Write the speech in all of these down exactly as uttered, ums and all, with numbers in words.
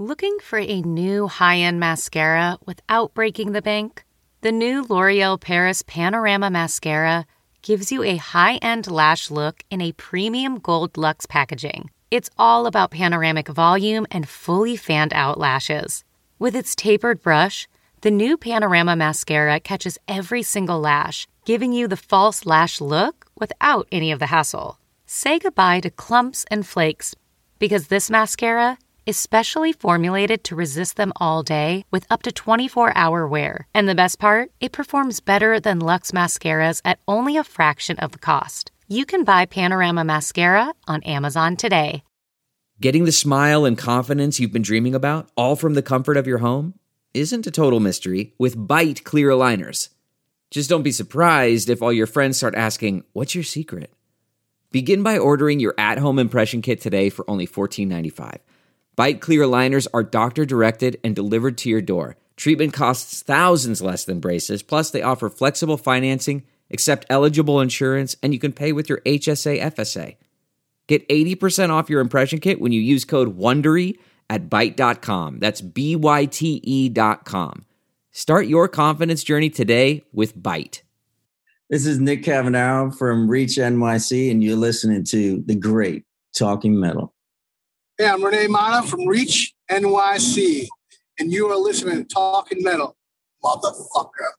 Looking for a new high-end mascara without breaking the bank? The new L'Oreal Paris Panorama Mascara gives you a high-end lash look in a premium gold luxe packaging. It's all about panoramic volume and fully fanned-out lashes. With its tapered brush, the new Panorama Mascara catches every single lash, giving you the false lash look without any of the hassle. Say goodbye to clumps and flakes, because this mascara is specially formulated to resist them all day with up to twenty-four hour wear. And the best part? It performs better than Luxe mascaras at only a fraction of the cost. You can buy Panorama Mascara on Amazon today. Getting the smile and confidence you've been dreaming about, all from the comfort of your home, isn't a total mystery with Byte clear aligners. Just don't be surprised if all your friends start asking, "What's your secret?" Begin by ordering your at-home impression kit today for only fourteen ninety-five. Byte clear aligners are doctor-directed and delivered to your door. Treatment costs thousands less than braces, plus they offer flexible financing, accept eligible insurance, and you can pay with your H S A F S A. Get eighty percent off your impression kit when you use code WONDERY at byte dot com. That's B Y T E dot com. Start your confidence journey today with Byte. This is Nick Cavanaugh from Reach N Y C, and you're listening to the great Talking Metal. Hey, I'm Renee Mana from Reach N Y C, and you are listening to Talking Metal, motherfucker.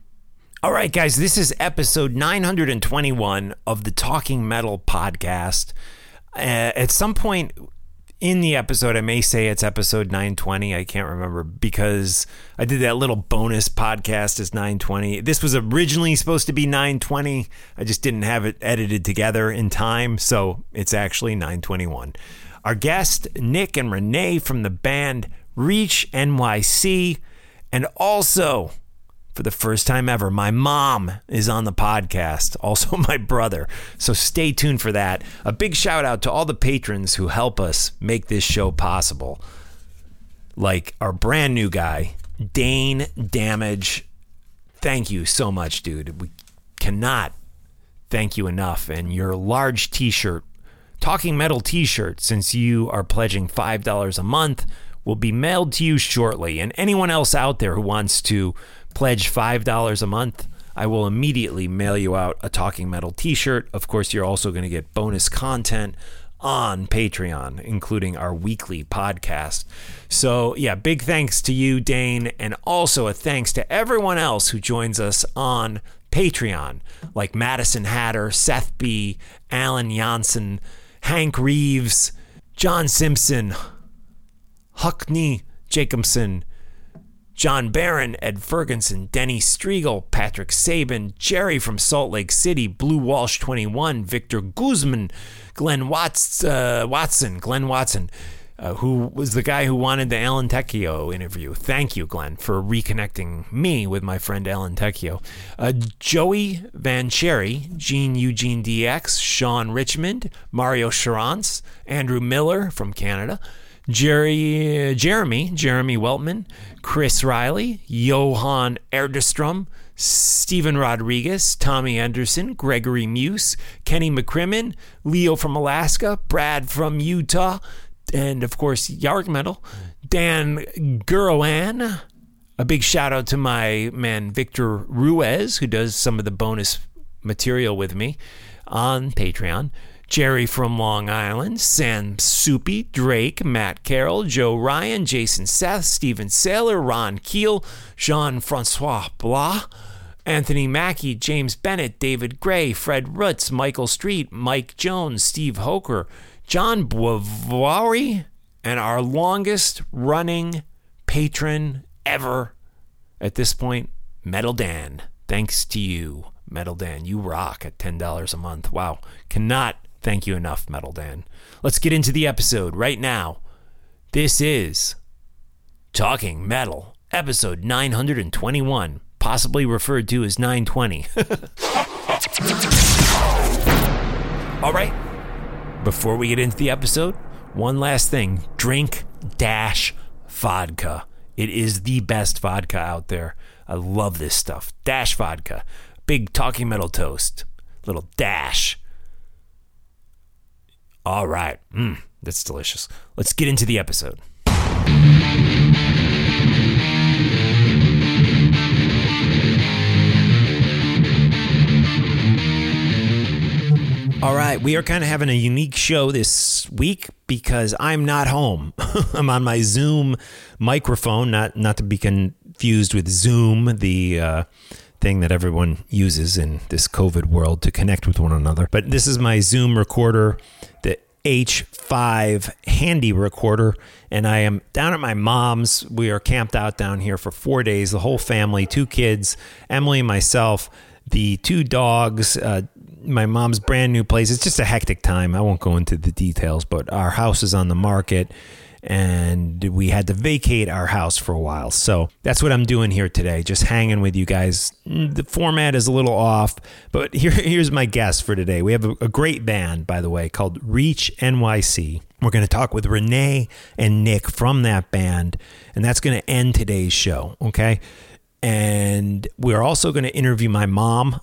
All right, guys, this is episode nine hundred twenty-one of the Talking Metal podcast. Uh, at some point in the episode, I may say it's episode nine twenty. I can't remember because I did that little bonus podcast as nine twenty. This was originally supposed to be nine twenty. I just didn't have it edited together in time, so it's actually nine twenty-one. Our guest, Nick and Renee from the band Reach N Y C, and also, for the first time ever, my mom is on the podcast, also my brother. So stay tuned for that. A big shout out to all the patrons who help us make this show possible. Like our brand new guy, Dane Damage. Thank you so much, dude. We cannot thank you enough. And your large t-shirt, Talking Metal t-shirt, since you are pledging five dollars a month, will be mailed to you shortly. And anyone else out there who wants to pledge five dollars a month, I will immediately mail you out a Talking Metal t-shirt. Of course, you're also going to get bonus content on Patreon, including our weekly podcast. So yeah, big thanks to you, Dane, and also a thanks to everyone else who joins us on Patreon, like Madison Hatter, Seth B., Alan Janssen, Hank Reeves, John Simpson, Huckney Jacobson, John Barron, Ed Ferguson, Denny Striegel, Patrick Sabin, Jerry from Salt Lake City, Blue Walsh twenty-one, Victor Guzman, Glenn Watts, uh, Watson, Glenn Watson, uh, who was the guy who wanted the Alan Tecchio interview. Thank you, Glenn, for reconnecting me with my friend Alan Tecchio. Uh, Joey Van Cherry, Gene Eugene D X, Sean Richmond, Mario Charance, Andrew Miller from Canada, Jerry, uh, Jeremy, Jeremy Weltman, Chris Riley, Johan Erdestrom, Stephen Rodriguez, Tommy Anderson, Gregory Muse, Kenny McCrimmon, Leo from Alaska, Brad from Utah, and of course, Yarg Metal, Dan Gurrowan. A big shout out to my man, Victor Ruiz, who does some of the bonus material with me on Patreon. Jerry from Long Island, Sam Soupy, Drake, Matt Carroll, Joe Ryan, Jason Seth, Stephen Saylor, Ron Keel, Jean-Francois Blah, Anthony Mackey, James Bennett, David Gray, Fred Rutz, Michael Street, Mike Jones, Steve Hoker, John Boivoiri, and our longest running patron ever at this point, Metal Dan. Thanks to you, Metal Dan. You rock at ten dollars a month. Wow. Cannot thank you enough, Metal Dan. Let's get into the episode right now. This is Talking Metal, episode nine hundred twenty-one, possibly referred to as nine twenty. All right. Before we get into the episode, one last thing. Drink Dash Vodka. It is the best vodka out there. I love this stuff. Dash Vodka. Big Talking Metal toast. Little dash. All right. Mm, that's delicious. Let's get into the episode. All right, we are kind of having a unique show this week because I'm not home. I'm on my Zoom microphone, not not to be confused with Zoom, the uh, thing that everyone uses in this COVID world to connect with one another. But this is my Zoom recorder, the H five Handy recorder, and I am down at my mom's. We are camped out down here for four days, the whole family, two kids, Emily and myself, the two dogs, uh, my mom's brand new place. It's just a hectic time. I won't go into the details, but our house is on the market and we had to vacate our house for a while. So that's what I'm doing here today, just hanging with you guys. The format is a little off, but here, here's my guest for today. We have a, a great band, by the way, called Reach N Y C. We're going to talk with Renee and Nick from that band, and that's going to end today's show, okay? And we're also going to interview my mom.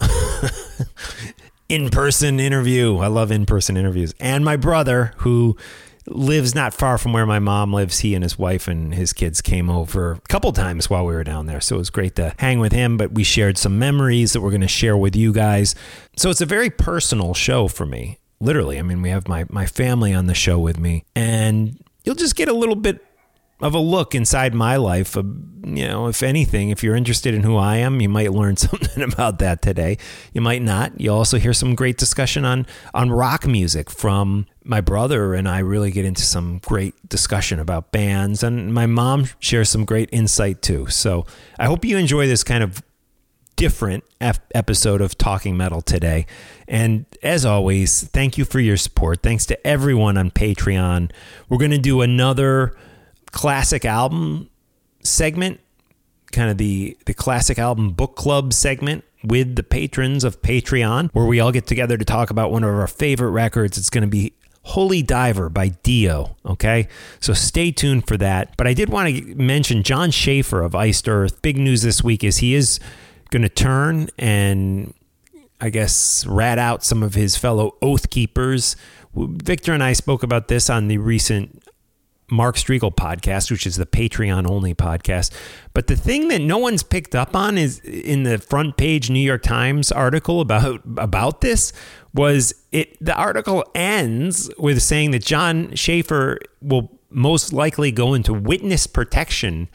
In-person interview. I love in-person interviews. And my brother, who lives not far from where my mom lives. He and his wife and his kids came over a couple times while we were down there. So it was great to hang with him, but we shared some memories that we're going to share with you guys. So it's a very personal show for me. Literally. I mean, we have my, my family on the show with me, and you'll just get a little bit of a look inside my life. Uh, you know, if anything, if you're interested in who I am, you might learn something about that today. You might not. You'll also hear some great discussion on, on rock music from my brother, and I really get into some great discussion about bands, and my mom shares some great insight too. So I hope you enjoy this kind of different F- episode of Talking Metal today. And as always, thank you for your support. Thanks to everyone on Patreon. We're going to do another classic album segment, kind of the, the classic album book club segment with the patrons of Patreon, where we all get together to talk about one of our favorite records. It's going to be Holy Diver by Dio, okay? So stay tuned for that. But I did want to mention Jon Schaffer of Iced Earth. Big news this week is he is going to turn and, I guess, rat out some of his fellow Oath Keepers. Victor and I spoke about this on the recent Mark Striegel podcast, which is the Patreon only podcast. But the thing that no one's picked up on is in the front page New York Times article about about this was it. The article ends with saying that Jon Schaffer will most likely go into witness protection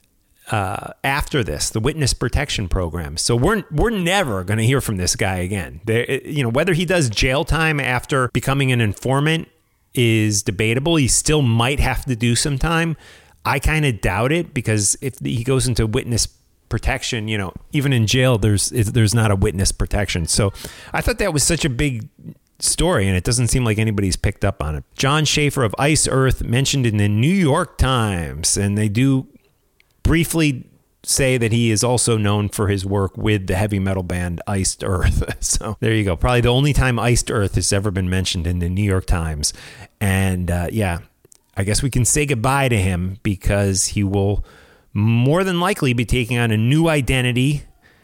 uh, after this, the witness protection program. So we're we're never going to hear from this guy again. There, you know, whether he does jail time after becoming an informant is debatable. He still might have to do some time. I kind of doubt it, because if he goes into witness protection, you know, even in jail, there's there's not a witness protection. So I thought that was such a big story, and it doesn't seem like anybody's picked up on it. Jon Schaffer of Iced Earth mentioned in the New York Times, and they do briefly say that he is also known for his work with the heavy metal band Iced Earth. So there you go. Probably the only time Iced Earth has ever been mentioned in the New York Times. And uh, yeah, I guess we can say goodbye to him, because he will more than likely be taking on a new identity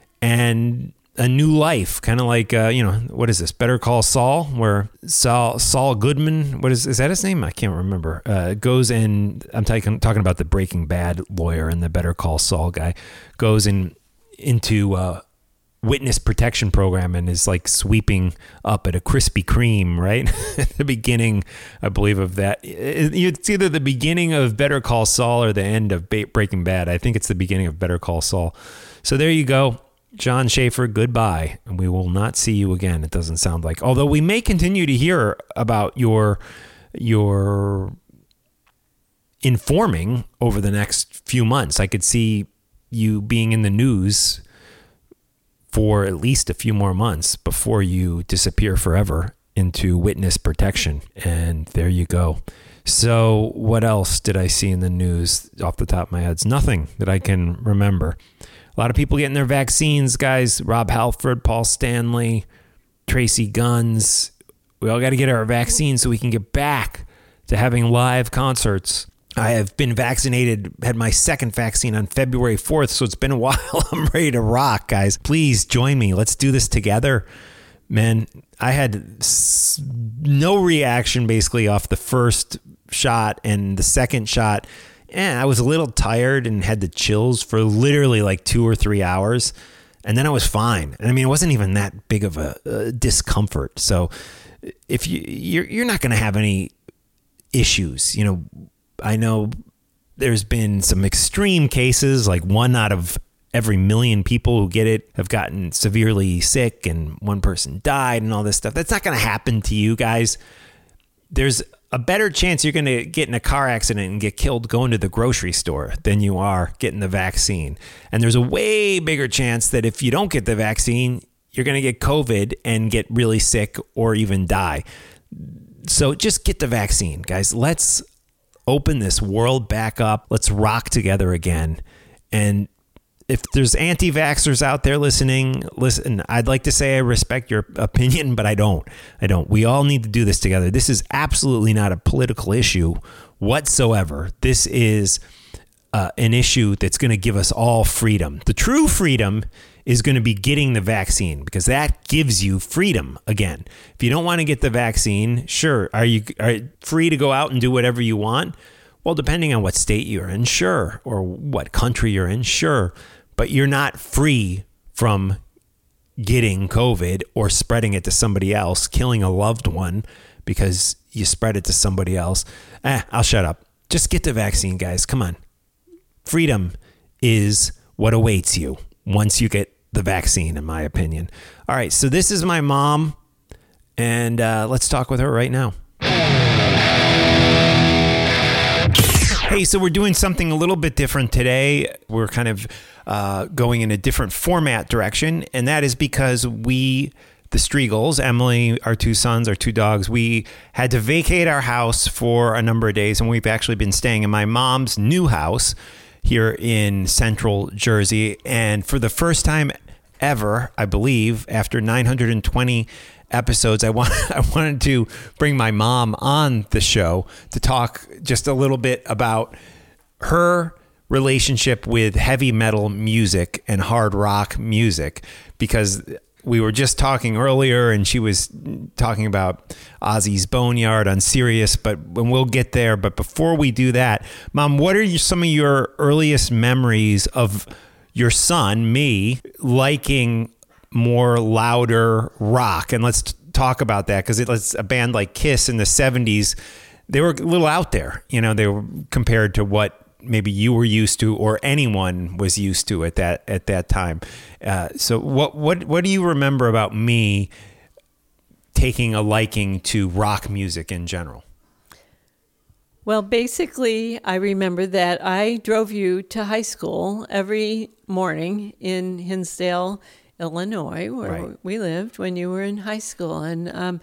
and a new life, kind of like, uh, you know, what is this? Better Call Saul, where Saul Saul Goodman, what is is that his name? I can't remember. Uh, goes and I'm talking talking about the Breaking Bad lawyer and the Better Call Saul guy, goes in into uh, witness protection program and is like sweeping up at a Krispy Kreme, right? At the beginning, I believe, of that. It's either the beginning of Better Call Saul or the end of Breaking Bad. I think it's the beginning of Better Call Saul. So there you go. Jon Schaffer, goodbye. And we will not see you again, it doesn't sound like. Although we may continue to hear about your your informing over the next few months. I could see you being in the news for at least a few more months before you disappear forever into witness protection. And there you go. So what else did I see in the news off the top of my head? It's nothing that I can remember. A lot of people getting their vaccines, guys. Rob Halford, Paul Stanley, Tracy Guns. We all got to get our vaccines so we can get back to having live concerts. I have been vaccinated, had my second vaccine on February fourth, so it's been a while. I'm ready to rock, guys. Please join me. Let's do this together. Man, I had no reaction basically off the first shot, and the second shot, eh, I was a little tired and had the chills for literally like two or three hours. And then I was fine. And I mean, it wasn't even that big of a, a discomfort. So if you you're you're not going to have any issues. You know, I know there's been some extreme cases, like one out of every million people who get it have gotten severely sick and one person died and all this stuff. That's not going to happen to you guys. There's a better chance you're going to get in a car accident and get killed going to the grocery store than you are getting the vaccine. And there's a way bigger chance that if you don't get the vaccine, you're going to get COVID and get really sick or even die. So just get the vaccine, guys. Let's open this world back up. Let's rock together again. And if there's anti-vaxxers out there listening, listen, I'd like to say I respect your opinion, but I don't. I don't. We all need to do this together. This is absolutely not a political issue whatsoever. This is uh, an issue that's going to give us all freedom. The true freedom is going to be getting the vaccine, because that gives you freedom again. If you don't want to get the vaccine, sure. Are you are free to go out and do whatever you want? Well, depending on what state you're in, sure. Or what country you're in, sure. But you're not free from getting COVID or spreading it to somebody else, killing a loved one because you spread it to somebody else. Eh, I'll shut up. Just get the vaccine, guys. Come on. Freedom is what awaits you once you get the vaccine, in my opinion. All right, so this is my mom, and uh, let's talk with her right now. Hey, so we're doing something a little bit different today. We're kind of uh, going in a different format direction, and that is because we, the Striegels, Emily, our two sons, our two dogs, we had to vacate our house for a number of days, and we've actually been staying in my mom's new house here in central Jersey. And for the first time ever, I believe, after nine hundred twenty episodes, I want I wanted to bring my mom on the show to talk just a little bit about her relationship with heavy metal music and hard rock music, because we were just talking earlier and she was talking about Ozzy's Boneyard on Sirius, but when we'll get there. But before we do that, Mom, what are you, some of your earliest memories of your son, me, liking more louder rock? And let's talk about that, because it's a band like Kiss in the seventies. They were a little out there, you know, they were compared to what maybe you were used to or anyone was used to at that at that time. Uh, so what what what do you remember about me taking a liking to rock music in general? Well, basically, I remember that I drove you to high school every morning in Hinsdale, Illinois, where right. we lived when you were in high school. And um,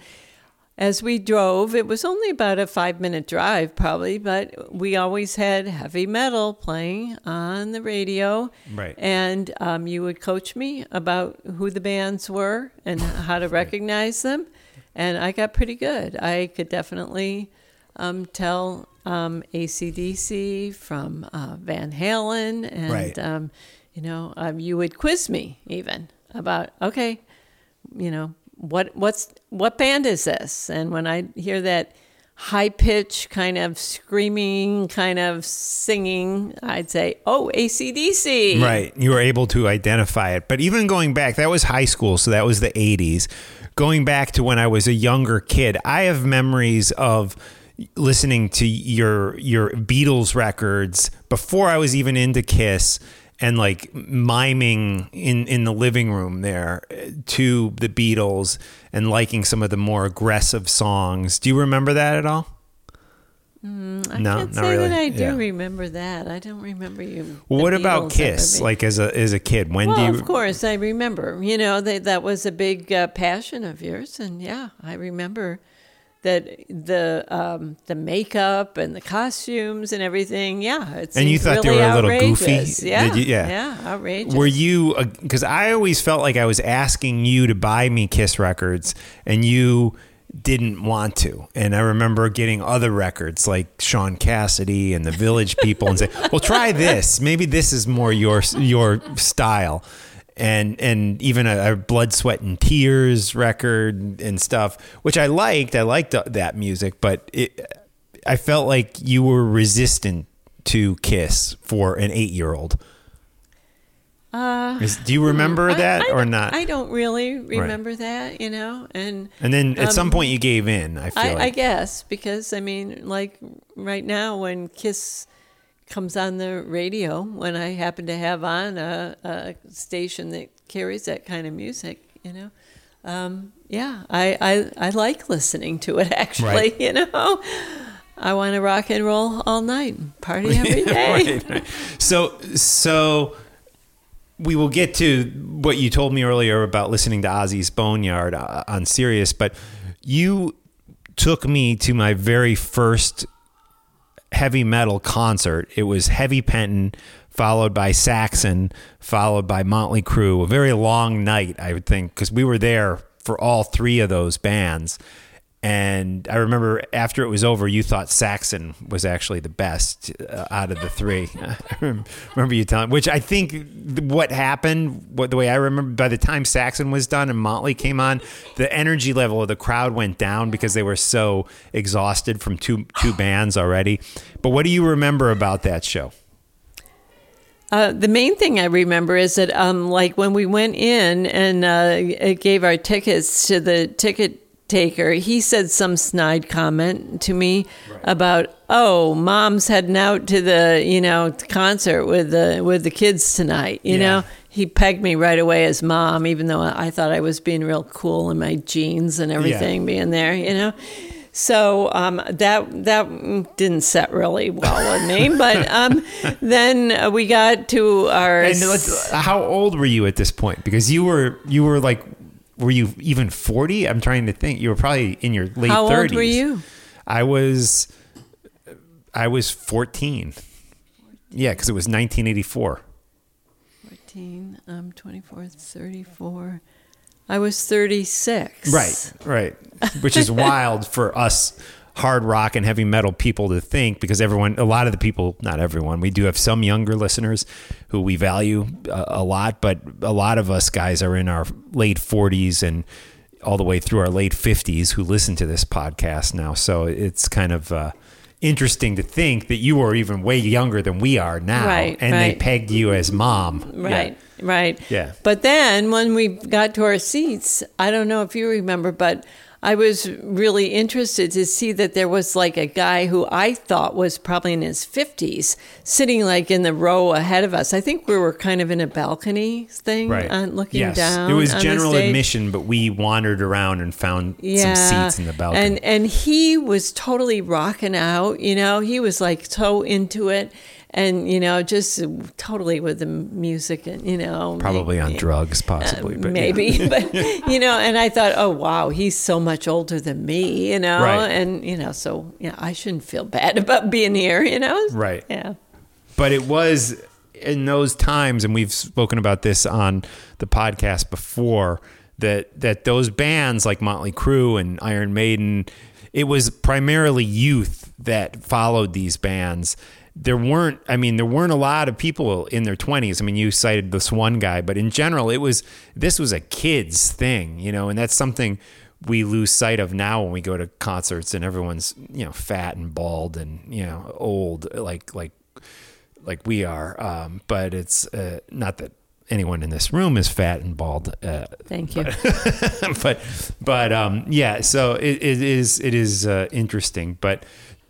as we drove, it was only about a five-minute drive probably, but we always had heavy metal playing on the radio. Right. And um, you would coach me about who the bands were and how to recognize them. And I got pretty good. I could definitely um, tell um, A C D C from uh, Van Halen. And, right. um, you know, um, you would quiz me even about, okay, you know, what what's what band is this? And when I hear that high pitch kind of screaming, kind of singing, I'd say, oh, A C D C. Right. You were able to identify it. But even going back, that was high school, so that was the eighties. Going back to when I was a younger kid, I have memories of listening to your your Beatles records before I was even into Kiss, and like miming in, in the living room there to the Beatles and liking some of the more aggressive songs. Do you remember that at all? Mm, I no, can't not say really. that I do yeah. remember that. I don't remember you. Well, what about Kiss? Like as a as a kid, when well, do you? Of course, I remember. You know, they, that was a big uh, passion of yours, and yeah, I remember that the um, the makeup and the costumes and everything. Yeah, it and you thought really they were a little outrageous. goofy. Yeah, Did you? yeah, yeah, outrageous. Were you? Because I always felt like I was asking you to buy me Kiss records, and you didn't want to. And I remember getting other records like Sean Cassidy and the Village People, and say, "Well, try this. Maybe this is more your your style." And and even a, a Blood, Sweat, and Tears record and stuff, which I liked. I liked that music, but it, I felt like you were resistant to Kiss for an eight-year-old. Uh, Is, do you remember I, that I, or not? I don't really remember right. that, you know. And and then at um, some point you gave in, I feel I, like. I guess, because, I mean, like right now when Kiss comes on the radio, when I happen to have on a, a station that carries that kind of music, you know, um, yeah, I, I, I like listening to it, actually, right. you know. I want to rock and roll all night, party every day. right, right. So, so... we will get to what you told me earlier about listening to Ozzy's Boneyard on Sirius, but you took me to my very first heavy metal concert. It was Heavy Penton, followed by Saxon, followed by Motley Crue. A very long night, I would think, because we were there for all three of those bands. And I remember after it was over, you thought Saxon was actually the best uh, out of the three. I remember you telling, which I think what happened, what the way I remember, by the time Saxon was done and Motley came on, the energy level of the crowd went down because they were so exhausted from two two bands already. But what do you remember about that show? Uh, the main thing I remember is that, um, like when we went in and uh, gave our tickets to the ticket taker, he said some snide comment to me right. about, oh, mom's heading out to the, you know, concert with the with the kids tonight. You yeah. know, he pegged me right away as mom, even though I thought I was being real cool in my jeans and everything, yeah. being there. You know, so um, that that didn't set really well with me. But um, then we got to our. And let's, how old were you at this point? Because you were you were like. Were you even forty? I'm trying to think. You were probably in your late How thirties. How old were you? I was, I was fourteen. Yeah, because it was nineteen eighty-four. fourteen, um, twenty-four, thirty-four. I was thirty-six. Right, right. Which is wild for us hard rock and heavy metal people to think, because everyone, a lot of the people, not everyone, we do have some younger listeners who we value a, a lot, but a lot of us guys are in our late forties and all the way through our late fifties who listen to this podcast now. So it's kind of uh, interesting to think that you were even way younger than we are now, right, and right. they pegged you as mom. Right. Yeah. Right. Yeah. But then when we got to our seats, I don't know if you remember, but I was really interested to see that there was like a guy who I thought was probably in his fifties sitting like in the row ahead of us. I think we were kind of in a balcony thing, right. on, looking yes. down. It was on general the stage. admission, but we wandered around and found yeah. some seats in the balcony. And, and he was totally rocking out, you know, he was like so into it. And, you know, just totally with the music and, you know. Probably on drugs, possibly. Uh, but maybe. Yeah. But, you know, and I thought, oh, wow, he's so much older than me, you know. Right. And, you know, so, yeah, I shouldn't feel bad about being here, you know. Right. Yeah. But it was in those times, and we've spoken about this on the podcast before, that, that those bands like Motley Crue and Iron Maiden, it was primarily youth that followed these bands. There weren't, I mean, there weren't a lot of people in their twenties. I mean, you cited this one guy, but in general, it was, this was a kid's thing, you know, and that's something we lose sight of now when we go to concerts and everyone's, you know, fat and bald and, you know, old, like, like, like we are. Um, but it's uh, not that anyone in this room is fat and bald. Uh, Thank you. But, but, but um, yeah, so it, it is, it is uh, interesting, but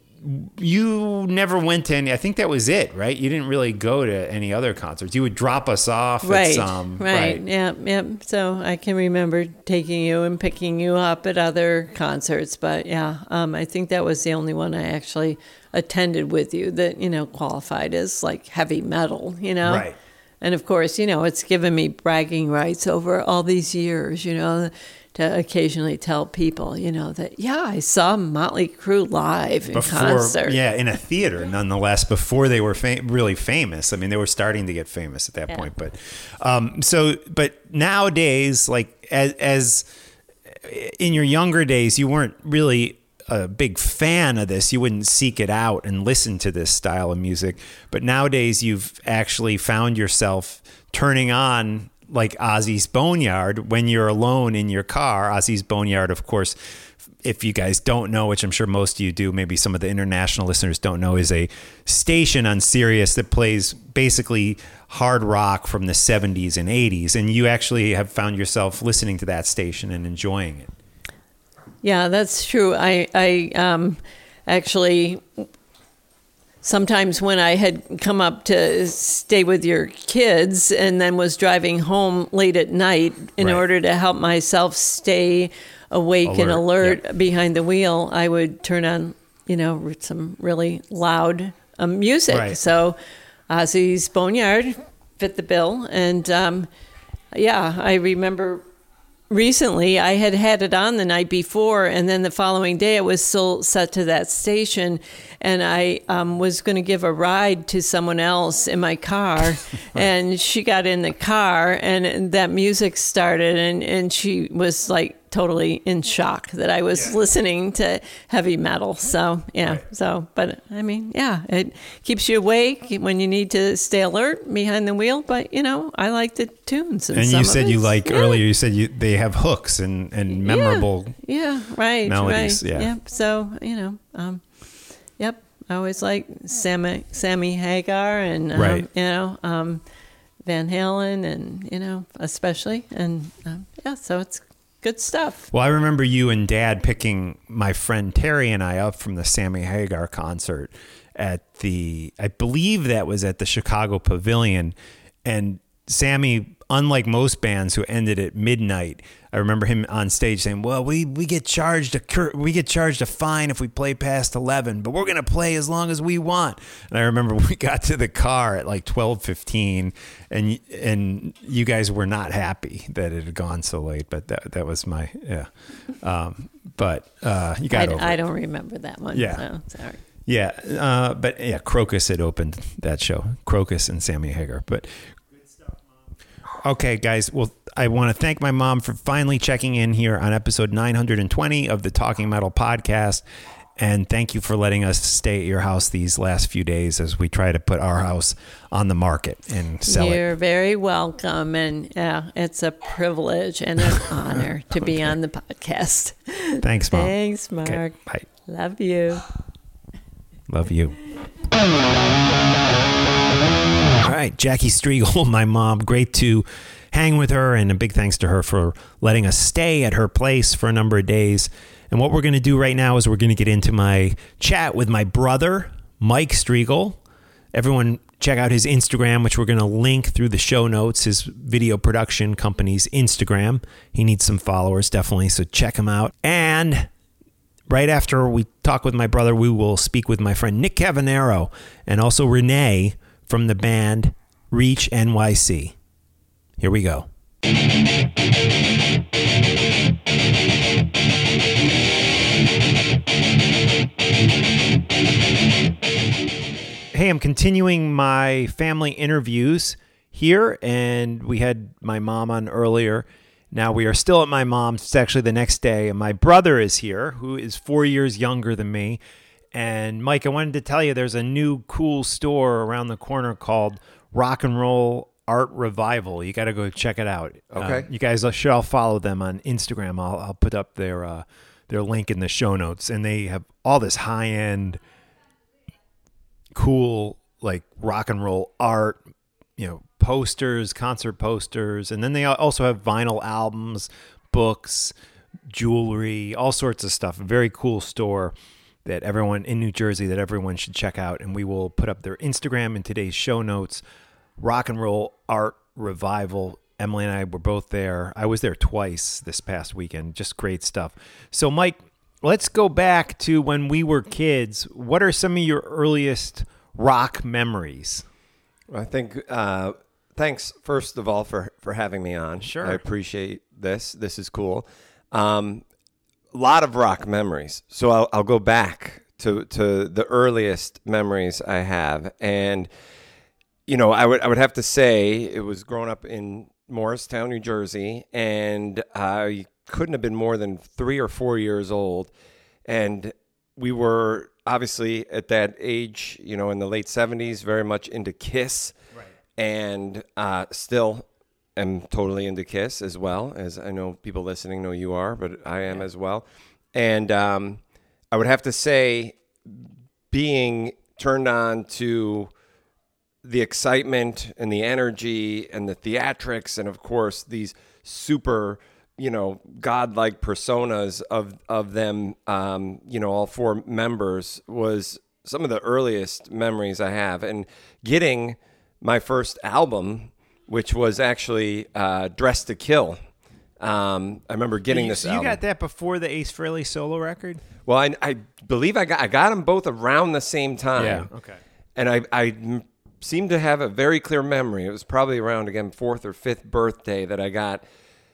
you never went to any, I think that was it, right? You didn't really go to any other concerts. You would drop us off right, at some. Right, right. Yeah, yeah. So I can remember taking you and picking you up at other concerts. But yeah, um, I think that was the only one I actually attended with you that, you know, qualified as like heavy metal, you know? Right. And of course, you know, it's given me bragging rights over all these years, you know, to occasionally tell people, you know, that, yeah, I saw Motley Crue live in before, concert. Yeah, in a theater, nonetheless, before they were fam- really famous. I mean, they were starting to get famous at that yeah. point. But um, so, but nowadays, like as, as in your younger days, you weren't really a big fan of this. You wouldn't seek it out and listen to this style of music. But nowadays, you've actually found yourself turning on like Ozzy's Boneyard when you're alone in your car. Ozzy's Boneyard, of course, if you guys don't know, which I'm sure most of you do, maybe some of the international listeners don't know, is a station on Sirius that plays basically hard rock from the seventies and eighties. And you actually have found yourself listening to that station and enjoying it. Yeah, that's true. I, I um, actually, sometimes when I had come up to stay with your kids and then was driving home late at night in Right. order to help myself stay awake Alert, and alert yep. behind the wheel, I would turn on, you know, some really loud um, music. Right. So Ozzy's Boneyard fit the bill. And um, yeah, I remember recently I had had it on the night before, and then the following day it was still set to that station, and I um, was going to give a ride to someone else in my car, and she got in the car, and that music started, and, and she was like totally in shock that I was yeah. listening to heavy metal. So yeah, right. so but I mean, yeah, it keeps you awake when you need to stay alert behind the wheel. But you know, I like the tunes. And, and some you said of you it. like yeah. earlier. You said you they have hooks and and memorable. Yeah, yeah right. melodies. Right. Yeah. Yep. So you know, um, yep. I always like Sammy Sammy Hagar and um, right. you know um, Van Halen and you know especially and um, yeah. So it's good stuff. Well, I remember you and Dad picking my friend Terry and I up from the Sammy Hagar concert at the, I believe that was at the Chicago Pavilion. And Sammy, unlike most bands who ended at midnight, I remember him on stage saying, well, we, we get charged a we get charged a fine if we play past eleven, but we're going to play as long as we want. And I remember we got to the car at like twelve fifteen and and you guys were not happy that it had gone so late, but that that was my, yeah. Um, but uh, you got I, over I it. don't remember that one. Yeah. So, sorry. Yeah. Uh, but yeah, Crocus had opened that show. Crocus and Sammy Hagar. But okay, guys. Well, I want to thank my mom for finally checking in here on episode nine hundred twenty of the Talking Metal podcast. And thank you for letting us stay at your house these last few days as we try to put our house on the market and sell You're it. You're very welcome. And yeah, it's a privilege and an honor to be okay. on the podcast. Thanks, Mom. Thanks, Mark. Okay, bye. Love you. Love you. All right, Jackie Striegel, my mom. Great to hang with her, and a big thanks to her for letting us stay at her place for a number of days. And what we're going to do right now is we're going to get into my chat with my brother, Mike Striegel. Everyone check out his Instagram, which we're going to link through the show notes, his video production company's Instagram. He needs some followers, definitely, so check him out. And right after we talk with my brother, we will speak with my friend Nick Cavanero and also Renee from the band Reach N Y C. Here we go. Hey, I'm continuing my family interviews here, and we had my mom on earlier. Now we are still at my mom's. It's actually the next day, and my brother is here, who is four years younger than me. And Mike, I wanted to tell you there's a new cool store around the corner called Rock and Roll Art Revival. You got to go check it out. Okay. Uh, you guys should all follow them on Instagram. I'll I'll put up their uh, their link in the show notes, and they have all this high end, cool like rock and roll art. You know, posters, concert posters, and then they also have vinyl albums, books, jewelry, all sorts of stuff. A very cool store that everyone in New Jersey that everyone should check out. And we will put up their Instagram in today's show notes. Rock and Roll Art Revival. Emily and I were both there. I was there twice this past weekend. Just great stuff. So, Mike, let's go back to when we were kids. What are some of your earliest rock memories? I think, uh, thanks, first of all, for, for having me on. Sure. I appreciate this. This is cool. Um, a lot of rock memories. So I'll, I'll go back to, to the earliest memories I have. And, you know, I would I would have to say it was growing up in Morristown, New Jersey, and I couldn't have been more than three or four years old. And we were obviously at that age, you know, in the late seventies, very much into Kiss. Right. And uh, still am totally into Kiss as well, as I know people listening know you are, but I am yeah. as well. And um, I would have to say, being turned on to the excitement and the energy and the theatrics, and of course these super, you know, godlike personas of of them, um, you know, all four members, was some of the earliest memories I have. And getting my first album, which was actually uh, Dressed to Kill. Um, I remember getting you, this so album. You got that before the Ace Frehley solo record? Well, I, I believe I got I got them both around the same time. Yeah, okay. And I, I seem to have a very clear memory. It was probably around, again, fourth or fifth birthday that I got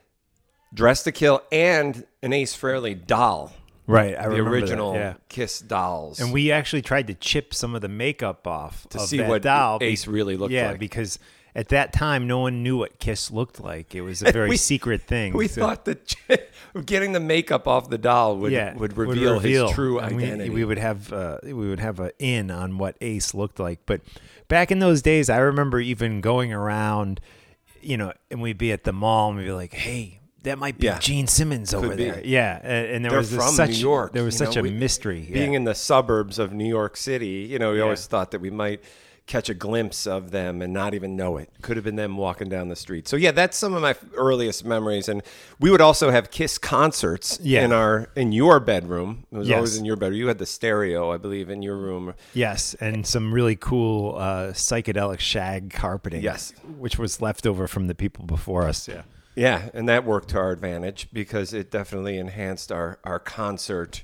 Dressed to Kill and an Ace Frehley doll. Right, I the remember original that, yeah. Kiss dolls. And we actually tried to chip some of the makeup off to of see that what doll. Ace really looked yeah, like. Yeah, because at that time, no one knew what Kiss looked like. It was a very we, secret thing. We so. thought that getting the makeup off the doll would, yeah, would, reveal would reveal his true and identity. We, we would have uh, we would have an in on what Ace looked like. But back in those days, I remember even going around, you know, and we'd be at the mall and we'd be like, "Hey, that might be yeah. Gene Simmons over Could there." be. Yeah, and, and there They're was from such New York. There was you such know, a we, mystery. Being yeah. in the suburbs of New York City, you know, we yeah. always thought that we might catch a glimpse of them and not even know it. Could have been them walking down the street. So yeah, that's some of my earliest memories. And we would also have Kiss concerts yeah. in our in your bedroom. It was yes. always in your bedroom. You had the stereo, I believe, in your room. Yes, and some really cool uh, psychedelic shag carpeting. Yes, which was left over from the people before us. Yeah. Yeah, and that worked to our advantage because it definitely enhanced our our concert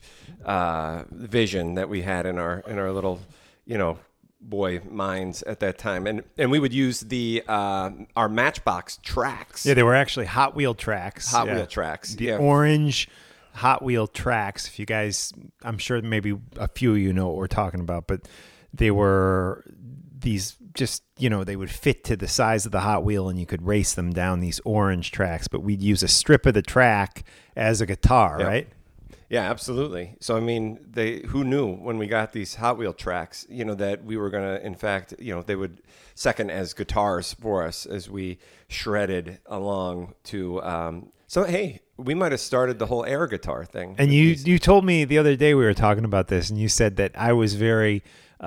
uh, vision that we had in our in our little, you know, boy minds at that time. And and we would use the uh, our Matchbox tracks. Yeah, they were actually Hot Wheel tracks. Hot yeah. Wheel tracks. The yeah. orange Hot Wheel tracks. If you guys, I'm sure maybe a few of you know what we're talking about, but they were these just, you know, they would fit to the size of the Hot Wheel and you could race them down these orange tracks, but we'd use a strip of the track as a guitar, yep. right? Yeah, absolutely. So, I mean, they who knew when we got these Hot Wheel tracks, you know, that we were going to, in fact, you know, they would second as guitars for us as we shredded along to, um, so, hey, we might have started the whole air guitar thing. And you, these. you told me the other day we were talking about this, and you said that I was very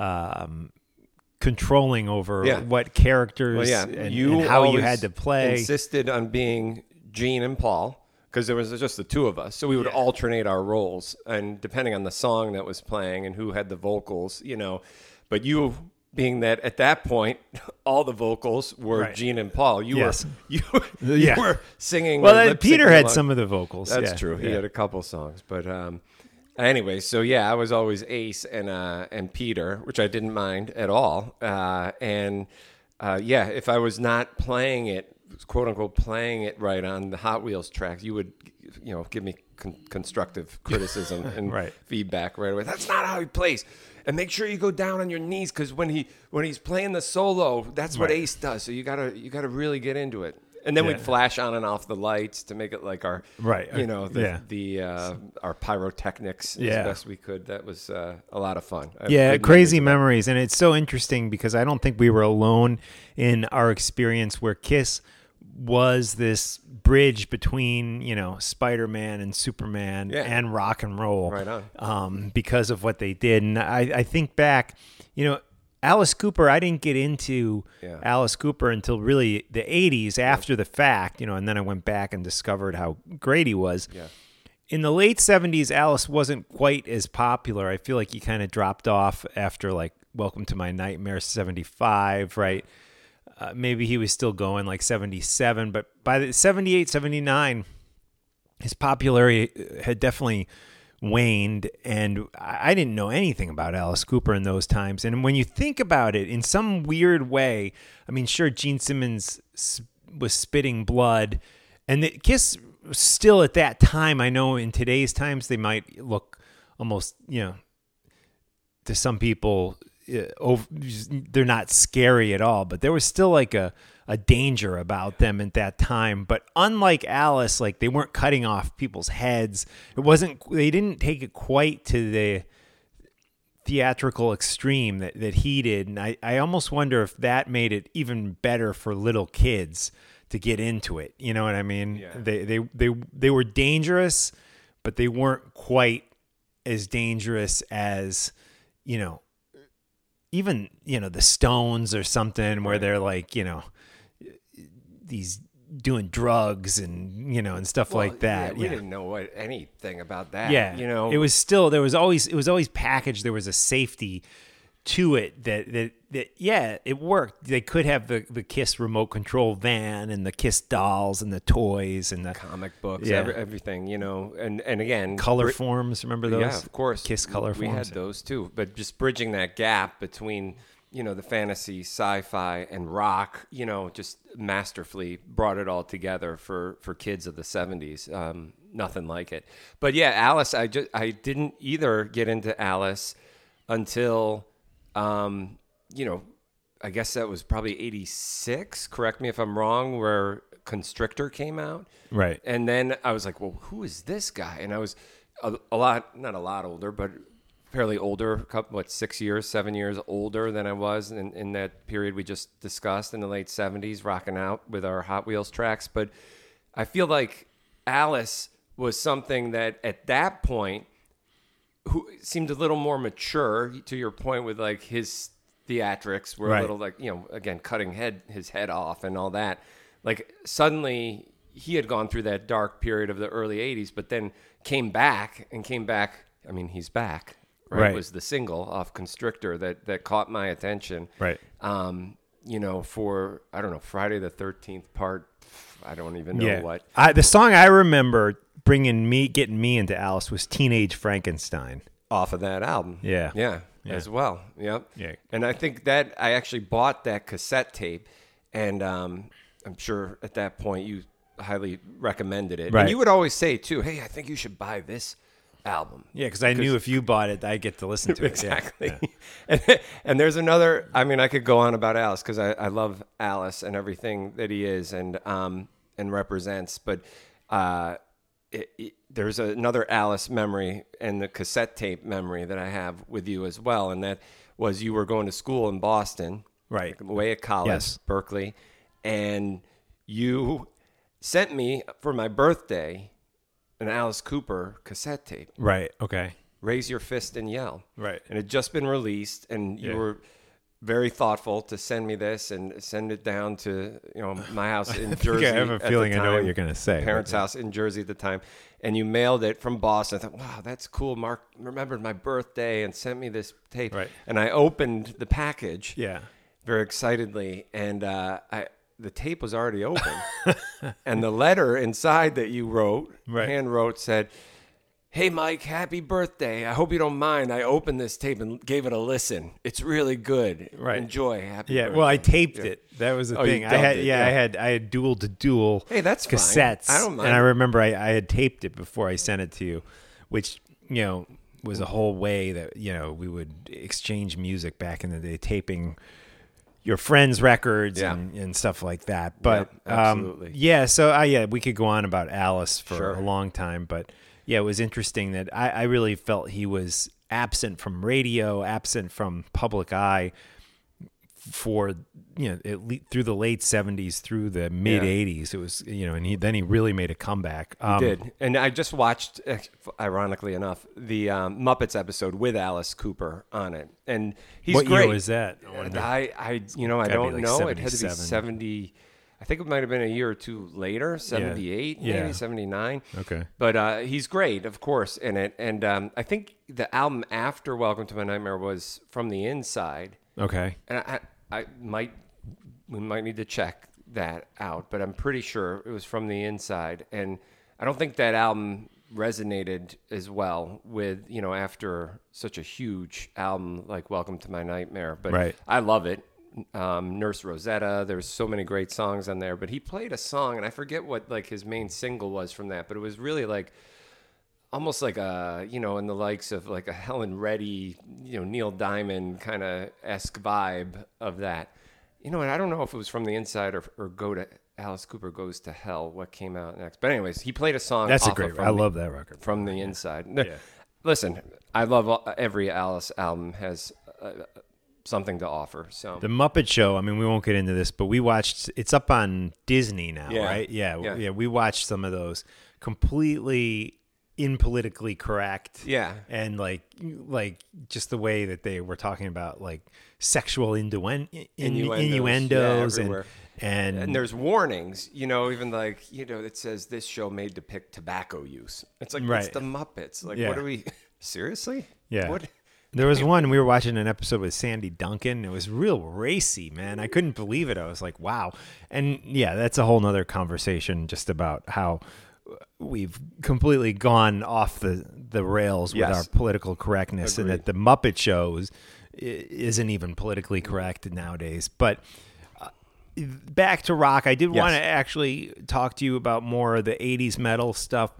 um, controlling over yeah. what characters well, yeah. and, you and how you had to play. Insisted on being Gene and Paul because there was just the two of us. So we would yeah. alternate our roles, and depending on the song that was playing and who had the vocals, you know. But you, being that at that point, all the vocals were right. Gene and Paul. You yes. were you, you yeah. were singing. Well, then Peter had along. some of the vocals. That's yeah. true. He yeah. had a couple songs, but um, anyway. So yeah, I was always Ace and uh, and Peter, which I didn't mind at all. Uh, and uh, yeah, if I was not playing it, quote unquote, playing it right on the Hot Wheels tracks, you would, you know, give me con- constructive criticism and right. feedback right away. That's not how he plays. And make sure you go down on your knees because when he when he's playing the solo, that's what right. Ace does. So you gotta you gotta really get into it. And then yeah. we'd flash on and off the lights to make it like our right, you know, the, yeah. the uh, our pyrotechnics yeah. as best we could. That was uh, a lot of fun. Yeah, crazy memories, and it's so interesting because I don't think we were alone in our experience where Kiss was this bridge between, you know, Spider-Man and Superman yeah. and rock and roll. Right on. Um, because of what they did. And I, I think back, you know, Alice Cooper, I didn't get into yeah. Alice Cooper until really the eighties after yeah. the fact, you know, and then I went back and discovered how great he was. Yeah. In the late seventies, Alice wasn't quite as popular. I feel like he kind of dropped off after like Welcome to My Nightmare seventy-five, right? Uh, maybe he was still going like seventy-seven, but by the seventy-eight, seventy-nine, his popularity had definitely waned, and I didn't know anything about Alice Cooper in those times. And when you think about it, in some weird way, I mean, sure, Gene Simmons was spitting blood, and the Kiss still at that time, I know in today's times, they might look almost, you know, to some people, over, they're not scary at all, but there was still like a, a danger about them at that time. But unlike Alice, like they weren't cutting off people's heads. It wasn't, they didn't take it quite to the theatrical extreme that, that he did. And I, I almost wonder if that made it even better for little kids to get into it. You know what I mean? Yeah. They they they they were dangerous, but they weren't quite as dangerous as, you know, even, you know, the Stones or something where they're like, you know, these doing drugs and, you know, and stuff Well, like that. Yeah, we yeah. didn't know what, anything about that. Yeah. You know, it was still, there was always, it was always packaged. There was a safety to it that, that, that, yeah, it worked. They could have the, the KISS remote control van and the KISS dolls and the toys and the comic books, Yeah. every, everything, you know, and, and again, color bri- forms. Remember those? Yeah, of course. KISS color we forms. had those too, but just bridging that gap between, you know, the fantasy, sci-fi, and rock, you know, just masterfully brought it all together for, for kids of the seventies. Um, nothing like it. But yeah, Alice, I just I didn't either get into Alice until, um, you know, I guess that was probably eighty-six. Correct me if I'm wrong. Where Constrictor came out, Right. and then I was like, well, who is this guy? And I was a, a lot, not a lot older, but fairly older, a couple, what, six years, seven years older than I was in, in that period we just discussed in the late seventies, rocking out with our Hot Wheels tracks. But I feel like Alice was something that at that point who seemed a little more mature, to your point, with like his theatrics were Right. a little like, you know, again, cutting head his head off and all that. Like suddenly he had gone through that dark period of the early eighties, but then came back and came back. I mean, he's back. Right, Right. was the single off Constrictor that that caught my attention. Right. Um, you know, for I don't know, Friday the thirteenth part. I don't even know Yeah. what. I, the song I remember bringing me, getting me into Alice was Teenage Frankenstein. Off of that album. Yeah. Yeah. Yeah. As well. Yep. Yeah. And I think that I actually bought that cassette tape, and um, I'm sure at that point you highly recommended it. Right. And you would always say too, "Hey, I think you should buy this album." Yeah, because I knew if you bought it, I get to listen to it. Exactly. Yeah. and, and there's another, I mean, I could go on about Alice because I, I love Alice and everything that he is and um and represents. But uh, it, it, there's another Alice memory and the cassette tape memory that I have with you as well. And that was you were going to school in Boston, Right. away at college, Yes. Berkeley. And you sent me for my birthday an Alice Cooper cassette tape. Right. Okay. Raise Your Fist and Yell. Right. And it had just been released, and you Yeah. were very thoughtful to send me this and send it down to, you know, my house in Jersey. I have a at the feeling I know what time, you're gonna say, Parents' but yeah. house in Jersey at the time, and you mailed it from Boston. I thought, wow, that's cool. Mark remembered my birthday and sent me this tape. Right. And I opened the package, Yeah. very excitedly, and uh, I the tape was already open, and the letter inside that you wrote, Right. hand wrote, said, "Hey Mike, happy birthday! I hope you don't mind. I opened this tape and gave it a listen. It's really good. Right. Enjoy. Happy Yeah. birthday." Well, I taped Yeah. it. That was the Oh, you thing. I dubbed had, it, yeah, yeah. I had, I had dual to dual. Hey, that's fine. cassettes. I don't mind. And I remember I, I had taped it before I sent it to you, which you know was a whole way that you know we would exchange music back in the day, taping your friends' records Yeah. and, and stuff like that. But Yeah, um, absolutely. yeah, so uh, yeah, we could go on about Alice for Sure. a long time, but yeah, it was interesting that I, I really felt he was absent from radio, absent from public eye for you know at le- through the late seventies through the mid eighties. It was you know, and he then he really made a comeback. Um, did. And I just watched, ironically enough, the um, Muppets episode with Alice Cooper on it, and he's what great. year was that? I wonder. I, I, you know, I Gotta be don't like know. It had to be seventy-seven. seventy. I think it might have been a year or two later, seventy-eight, maybe Yeah. seventy-nine. Okay. But uh, he's great, of course, in it. And um, I think the album after Welcome to My Nightmare was From the Inside. Okay. And I, I might, we might need to check that out, but I'm pretty sure it was From the Inside. And I don't think that album resonated as well with, you know, after such a huge album like Welcome to My Nightmare. But Right. I love it. Um, Nurse Rosetta, there's so many great songs on there, but he played a song, and I forget what like his main single was from that, but it was really like almost like a, you know, in the likes of like a Helen Reddy, you know, Neil Diamond kind of esque vibe of that. You know, and I don't know if it was From the Inside or, or Go to Alice Cooper Goes to Hell, what came out next. But anyways, he played a song. That's a off great. of From I the- love that record. From the Inside. Yeah. Listen, I love all, every Alice album has uh, something to offer. So The Muppet Show, I mean, we won't get into this, but we watched, it's up on Disney now, Yeah. right? Yeah, Yeah. yeah. We watched some of those completely impolitically correct. Yeah. And like, like just the way that they were talking about like sexual induen- in, Innuendos, innuendos yeah, and, everywhere. and, and there's warnings, you know, even like, you know, it says this show may depict tobacco use. It's like, Right. it's the Muppets. Like, Yeah. what are we, seriously? yeah. What? There was one, we were watching an episode with Sandy Duncan. It was real racy, man. I couldn't believe it. I was like, wow. And yeah, that's a whole nother conversation just about how we've completely gone off the, the rails with Yes. our political correctness and that the Muppet shows i- isn't even politically correct nowadays. But uh, back to rock, I did Yes. want to actually talk to you about more of the eighties metal stuff.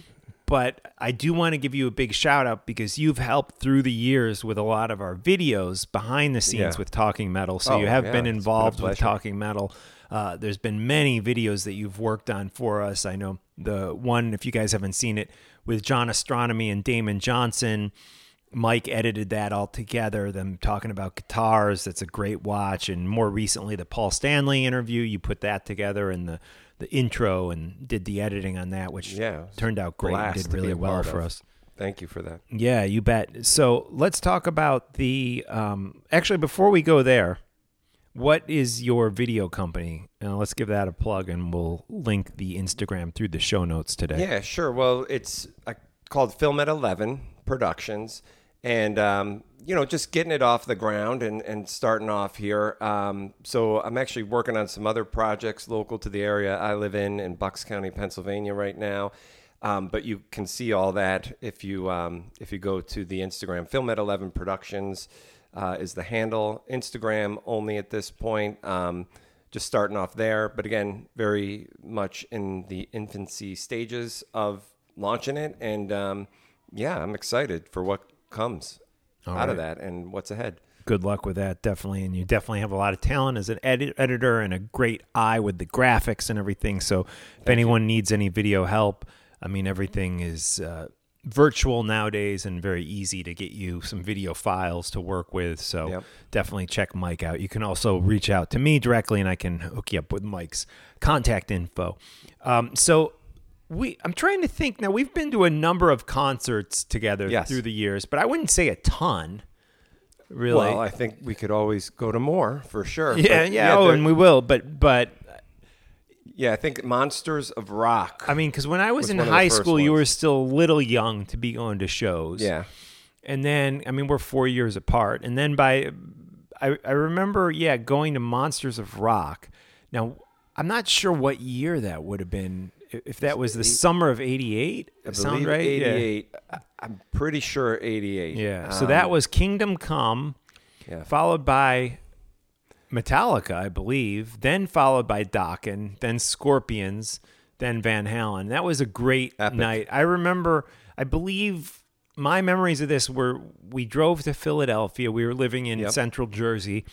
But I do want to give you a big shout out because you've helped through the years with a lot of our videos behind the scenes Yeah. with Talking Metal. So Oh, you have yeah, been it's been a involved with pleasure. Talking Metal. Uh, there's been many videos that you've worked on for us. I know the one, if you guys haven't seen it, with John Astronomy and Damon Johnson. Mike edited that all together, them talking about guitars. That's a great watch. And more recently, the Paul Stanley interview, you put that together in the, the intro and did the editing on that, which Yeah, turned out great and blast did to be really a well part for of. us. Thank you for that. Yeah, you bet. So let's talk about the, um, actually, before we go there, what is your video company? Uh, let's give that a plug and we'll link the Instagram through the show notes today. Yeah, sure. Well, it's uh, called Film at eleven Productions. And, um, you know, just getting it off the ground and, and starting off here. Um, so I'm actually working on some other projects local to the area I live in, in Bucks County, Pennsylvania right now. Um, but you can see all that if you um, if you go to the Instagram. Film at eleven Productions uh, is the handle. Instagram only at this point. Um, just starting off there. But again, very much in the infancy stages of launching it. And, um, yeah, I'm excited for what comes All out of right. that and what's ahead. Good luck with that, definitely. And you definitely have a lot of talent as an edit- editor and a great eye with the graphics and everything. So if anyone needs any video help, I mean, everything is uh, virtual nowadays and very easy to get you some video files to work with. So Yep. definitely check Mike out. You can also reach out to me directly and I can hook you up with Mike's contact info. Um, so We, I'm trying to think now. We've been to a number of concerts together Yes. through the years, but I wouldn't say a ton. Really? Well, I think we could always go to more for sure. yeah, But, yeah. Oh, there- and we will. But, but yeah, I think Monsters of Rock. I mean, because when I was, Was in one of the high first school, you ones. were still a little young to be going to shows. yeah, And then, I mean, we're four years apart. And then by, I, I remember, yeah, going to Monsters of Rock. Now, I'm not sure what year that would have been. If that was the summer of eighty-eight, I sound believe right? Yeah. eighty-eight. I- I'm pretty sure eighty-eight. Yeah. So Um, that was Kingdom Come, yeah. followed by Metallica, I believe, then followed by Dokken, then Scorpions, then Van Halen. That was a great Epic. night. I remember, I believe my memories of this were we drove to Philadelphia. We were living in Yep. central Jersey.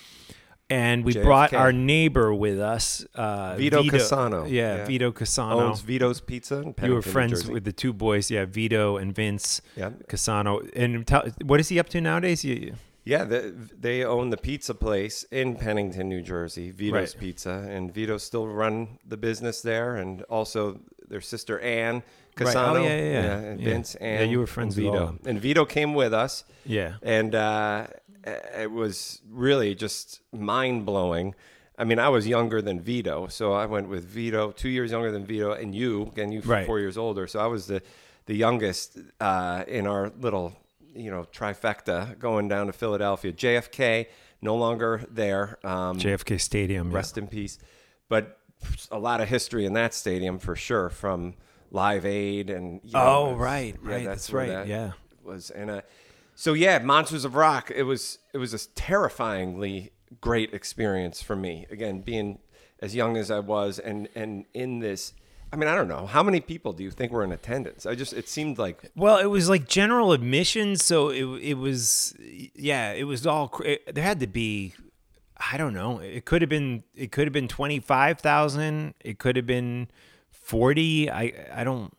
And we J F K. brought our neighbor with us, uh, Vito Casano. Yeah, Yeah. Vito Casano. Owns Vito's Pizza in You were Pennington, New friends Jersey. with the two boys, yeah, Vito and Vince Yeah. Casano. And tell, what is he up to nowadays? You, Yeah, the, they own the pizza place in Pennington, New Jersey, Vito's Right. Pizza, and Vito still run the business there, and also their sister Ann Right. Casano, Oh, yeah, yeah, yeah. and Yeah. Vince, Yeah, and you were friends and with Vito, all of them. and Vito came with us, yeah. and uh, it was really just mind blowing. I mean, I was younger than Vito, so I went with Vito, two years younger than Vito, and you, again, you Right. four years older, so I was the the youngest uh, in our little, you know, trifecta going down to Philadelphia. J F K, no longer there. Um, J F K Stadium. rest in peace. But a lot of history in that stadium for sure, from Live Aid and you know, Oh, it's- right, yeah, right, that's where right, that yeah. was and uh, so yeah, Monsters of Rock. It was it was a terrifyingly great experience for me. Again, being as young as I was, and and in this. I mean, I don't know. How many people do you think were in attendance? I just, it seemed like, Well, it was like general admission, so it it was, yeah, it was all. cr- It, there had to be, I don't know. It could have been. It could have been twenty five thousand. It could have been forty. I I don't.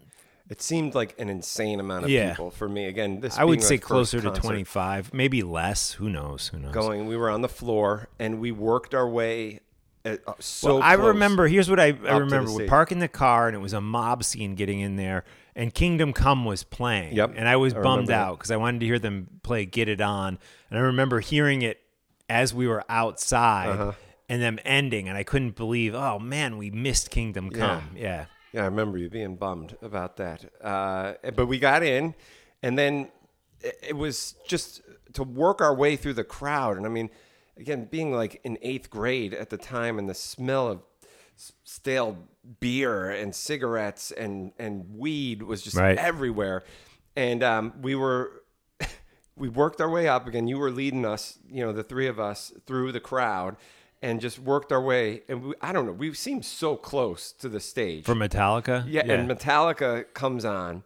It seemed like an insane amount of Yeah. people for me. Again, this I would being say my first closer to concert twenty-five, maybe less. Who knows? Who knows? Going, we were on the floor and we worked our way. At, uh, so well, I close remember. Here's what I, I up to the remember: we stage. parking the car, and it was a mob scene getting in there, and Kingdom Come was playing. Yep. And I was I bummed remember that. out because I wanted to hear them play "Get It On," and I remember hearing it as we were outside, Uh-huh. and them ending, and I couldn't believe, oh man, we missed Kingdom Come. Yeah. Yeah, I remember you being bummed about that. Uh, but we got in, and then it, it was just to work our way through the crowd. And I mean, again, being like in eighth grade at the time, and the smell of s- stale beer and cigarettes and, and weed was just Right. everywhere. And um, we were, we worked our way up again. You were leading us, you know, the three of us through the crowd. And just worked our way, and we, I don't know. We seemed so close to the stage. For Metallica. Yeah, and Metallica comes on,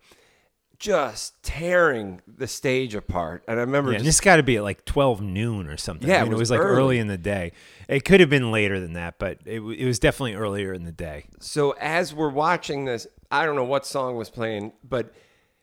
just tearing the stage apart. And I remember Yeah, and just this got to be at like twelve noon or something. Yeah, I it mean, it was was like early. early in the day. It could have been later than that, but it, w- it was definitely earlier in the day. so as we're watching this, I don't know what song was playing, but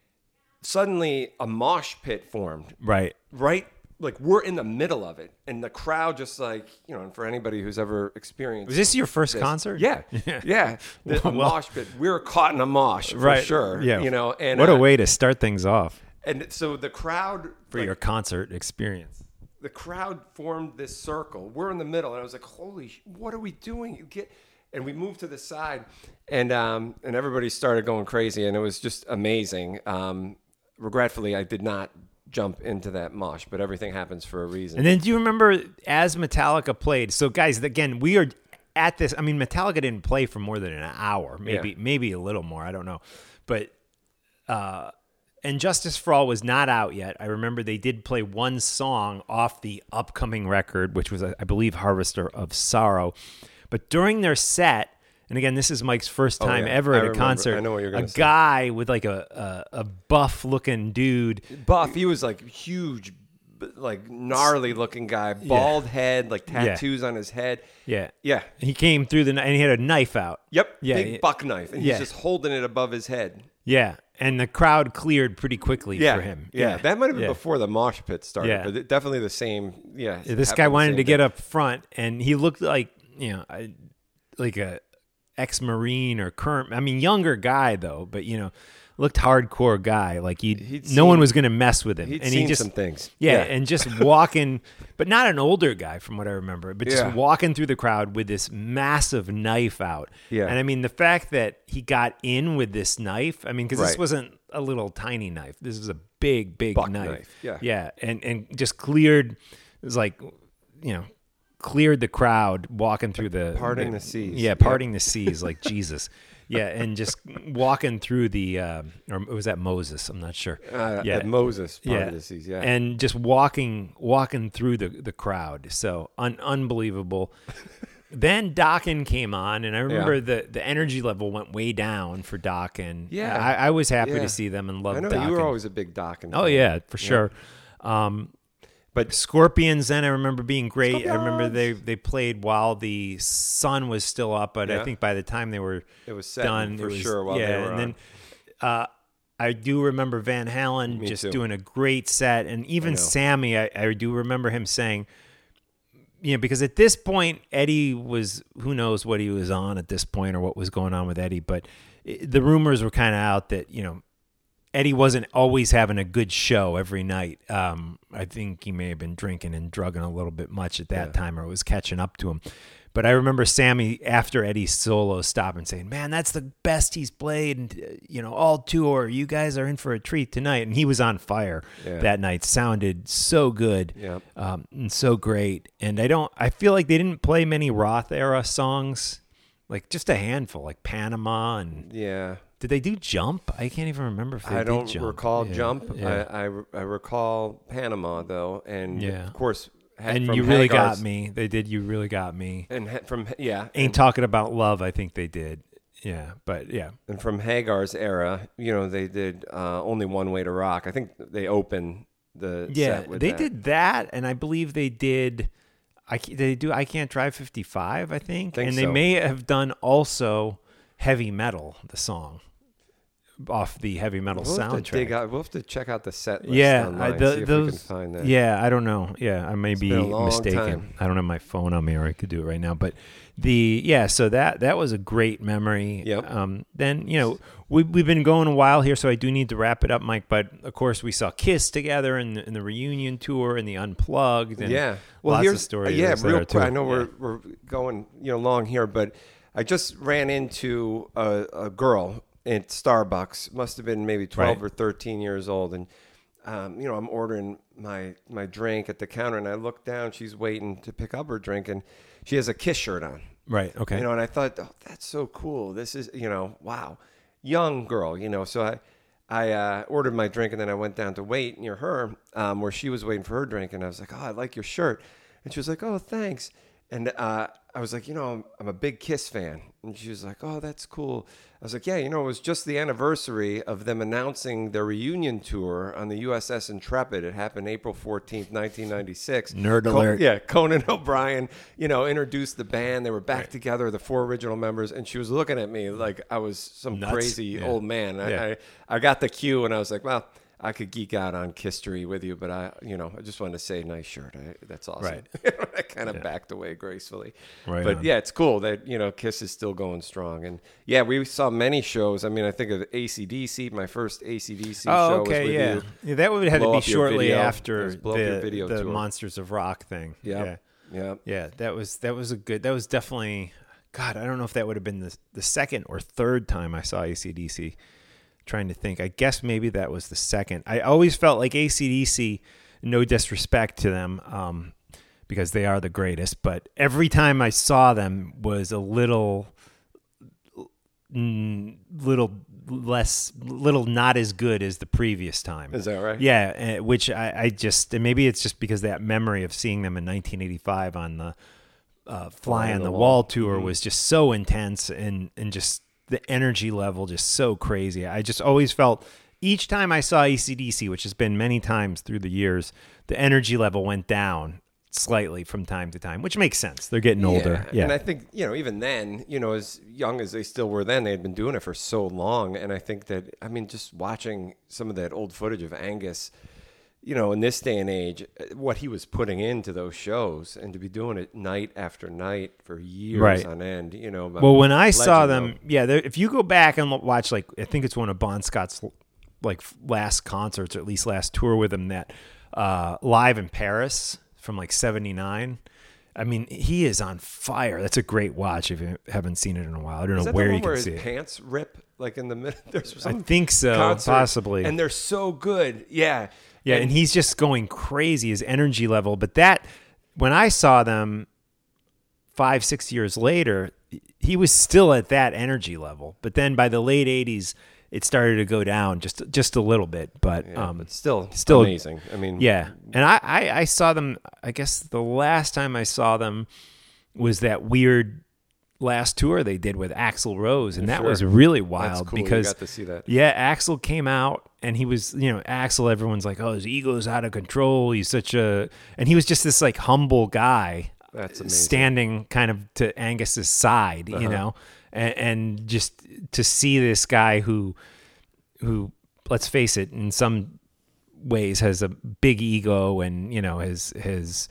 suddenly a mosh pit formed. Right. Right, like we're in the middle of it, and the crowd just like, you know. And for anybody who's ever experienced, Was this your first this- concert? Yeah, yeah. The, a Well- mosh pit. We were caught in a mosh for Right. sure. Yeah. you know. And what a uh, way to start things off And so the crowd for like, your concert experience. the crowd formed this circle. We're in the middle, and I was like, "Holy, sh- what are we doing?" You get, and we moved to the side, and um, and everybody started going crazy, and it was just amazing. Um, regretfully, I did not jump into that mosh, but everything happens for a reason. And then do you remember as Metallica played? So guys, again, we are at this. I mean, Metallica didn't play for more than an hour, maybe Yeah. maybe a little more. I don't know, but. Uh, And Justice for All was not out yet. I remember they did play one song off the upcoming record, which was, I believe, Harvester of Sorrow. But during their set, and again, this is Mike's first Oh, time yeah. ever I at a remember. concert, I know what you're a gonna say. guy with like a, a, a buff-looking dude. Buff, he was like huge, b- like gnarly looking guy, bald head, like tattoos on his head. Yeah. Yeah. He came through the, and he had a knife out. Yep. Yeah, Big yeah. buck knife, and Yeah. he's just holding it above his head. Yeah. And the crowd cleared pretty quickly Yeah, for him. Yeah, that might have been Yeah. before the mosh pit started, Yeah. but it, definitely the same. Yeah, Yeah, this happened guy the wanted same to get day. up front, and he looked like, you know, I- like a ex-Marine or current. I mean, younger guy though, but you know, looked hardcore guy. Like he, He'd no one seen- was going to mess with him. He'd and seen he just, some things. Yeah, Yeah. and just walking, but not an older guy from what I remember, but just Yeah. walking through the crowd with this massive knife out. Yeah. And I mean, the fact that he got in with this knife, I mean, because this Right. wasn't a little tiny knife. This was a big, big Buck knife. knife, yeah. Yeah. And, and just cleared, it was like, you know, cleared the crowd walking through the Parting the seas. Yeah, Yep. parting the seas like Jesus. Yeah, and just walking through the, uh, or was that Moses? I'm not sure. Uh, yeah, at Moses part yeah. of the seas. Yeah, and just walking, walking through the the crowd. So un- unbelievable. Then Dokken came on, and I remember Yeah. the the energy level went way down for Dokken. Yeah. I, I was happy Yeah. to see them and loved I know Dokken. you were always a big Dokken. Oh fan. yeah, for sure. Um, but Scorpions then I remember being great. I remember Scorpions! they they played while the sun was still up, but I Yeah. think by the time they were it was setting done, for it was, sure while yeah, they were and on. then uh, I do remember Van Halen Me just too. doing a great set, and even know. Sammy, I, I do remember him saying, you know, because at this point Eddie was, who knows what he was on at this point or what was going on with Eddie, but it, the rumors were kind of out that, you know, Eddie wasn't always having a good show every night. Um, I think he may have been drinking and drugging a little bit much at that Yeah. time, or it was catching up to him. But I remember Sammy after Eddie's solo stopping saying, "Man, that's the best he's played, and uh, you know, all tour. You guys are in for a treat tonight." And he was on fire Yeah. that night. Sounded so good, Yeah. um, and so great. And I don't. I feel like they didn't play many Roth era songs, like just a handful, like Panama and. yeah. Did they do Jump? I can't even remember if they I did don't Jump. recall Yeah, Jump. yeah. I, I I recall Panama though, and Yeah. of course, ha- and from you really Hagar's- got me. They did. You really got me. And ha- from yeah, Ain't and, Talking About Love. I think they did. Yeah, but yeah, and from Hagar's era, you know, they did uh, Only One Way to Rock. I think they opened the yeah. set with They that. did that, and I believe they did. I ca- they do. I Can't Drive fifty-five. I think, Think and they so. may have done also Heavy Metal, the song. off the heavy metal we'll soundtrack. Have to dig out, we'll have to check out the set list yeah, online, I, the, see if those, we can find that. Yeah, I don't know. Yeah, I may It's be been a long mistaken. time. I don't have my phone on me, or I could do it right now. But the yeah, so that that was a great memory. Yep. Um, then you know we we've been going a while here, so I do need to wrap it up, Mike. But of course, we saw Kiss together in the, in the reunion tour and the Unplugged. And yeah. Well, lots here's of stories. yeah, there, real too. quick. I know Yeah. we're we're going you know long here, but I just ran into a, a girl at Starbucks. Must have been maybe twelve Right. or thirteen years old, and um, you know I'm ordering my my drink at the counter, and I look down. She's waiting to pick up her drink, and she has a Kiss shirt on. Right. Okay. You know, and I thought, oh, that's so cool. This is, you know, wow, young girl. You know, so I I uh, ordered my drink, and then I went down to wait near her, um, where she was waiting for her drink, and I was like, oh, I like your shirt, and she was like, oh, thanks. And uh, I was like, you know, I'm, I'm a big Kiss fan. And she was like, oh, that's cool. I was like, yeah, you know, it was just the anniversary of them announcing their reunion tour on the U S S Intrepid. It happened April fourteenth, nineteen ninety-six. Nerd Co- alert. Yeah, Conan O'Brien, you know, introduced the band. They were back together, the four original members. And she was looking at me like I was some Nuts. crazy Yeah. old man. I, Yeah. I, I got the cue, and I was like, well, I could geek out on Kisstory with you, but I, you know, I just wanted to say, nice shirt. I, that's awesome. Right. I kind of backed away gracefully. Right But on. yeah, it's cool that, you know, Kiss is still going strong. And yeah, we saw many shows. I mean, I think of A C D C. My first A C D C Oh, show okay, was with yeah. you. yeah. That would have Blow to Up be Your shortly Video. It after was Blow Up Your the, Video the tour. Monsters of Rock thing. Yep. Yeah. Yeah. Yeah, that was that was a good. That was definitely. God, I don't know if that would have been the the second or third time I saw A C D C. Trying to think. I guess maybe that was the second. I always felt like A C D C, no disrespect to them, um, because they are the greatest, but every time I saw them was a little, mm, little less, little not as good as the previous time. Is that right? Yeah, uh, which I, I just, and maybe it's just because that memory of seeing them in nineteen eighty-five on the uh, Fly on the Wall tour Mm-hmm. was just so intense and, and just the energy level just so crazy. I just always felt each time I saw A C D C, which has been many times through the years, the energy level went down slightly from time to time, which makes sense. They're getting older. Yeah. And I think, you know, even then, you know, as young as they still were then, they had been doing it for so long. And I think that, I mean, just watching some of that old footage of Angus, you know, in this day and age, what he was putting into those shows and to be doing it night after night for years Right. on end, you know. Well, when I saw legend, them, yeah, there- if you go back and lo- watch, like, I think it's one of Bon Scott's like last concerts, or at least last tour with him, that uh, live in Paris from like seventy-nine. I mean, he is on fire. That's a great watch if you haven't seen it in a while. I don't Is know that where the you one can where see his it. pants rip like in the middle? There's I some think so, concert, possibly. and they're so good. Yeah, Yeah, and he's just going crazy, his energy level. But that, when I saw them five, six years later, he was still at that energy level. But then by the late eighties, it started to go down just just a little bit. But, yeah, um, but still, still amazing. I mean, yeah. And I, I, I saw them, I guess the last time I saw them was that weird last tour they did with Axl Rose. And that Sure. was really that's wild cool. because You got to see that. yeah, Axl came out and he was, you know, Axl, everyone's like, oh, his ego's out of control. He's such a, and he was just this like humble guy. That's amazing. Standing kind of to Angus's side, Uh-huh. you know, and, and just to see this guy who, who, let's face it, in some ways has a big ego and, you know, has, has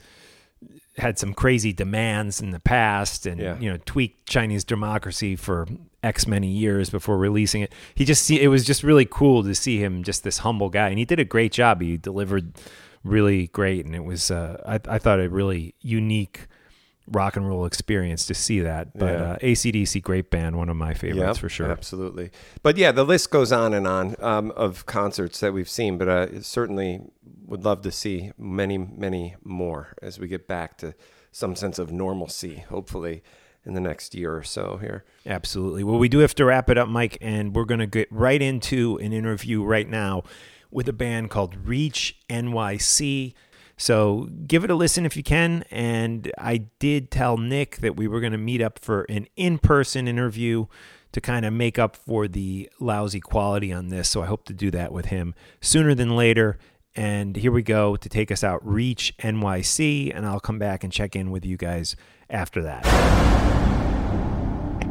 had some crazy demands in the past and, Yeah. you know, tweaked Chinese democracy for X many years before releasing it. He just, see, it was just really cool to see him, just this humble guy. And he did a great job. He delivered really great. And it was, uh, I, I thought a really unique rock and roll experience to see that. But Yeah. uh, A C D C, great band, one of my favorites Yep, for sure. Absolutely. But yeah, the list goes on and on um, of concerts that we've seen, but I certainly would love to see many, many more as we get back to some sense of normalcy, hopefully in the next year or so here. Absolutely. Well, we do have to wrap it up, Mike, and we're going to get right into an interview right now with a band called Reach N Y C. So give it a listen if you can. And I did tell Nick that we were going to meet up for an in-person interview to kind of make up for the lousy quality on this. So I hope to do that with him sooner than later. And here we go to take us out, Reach N Y C, and I'll come back and check in with you guys after that. Hey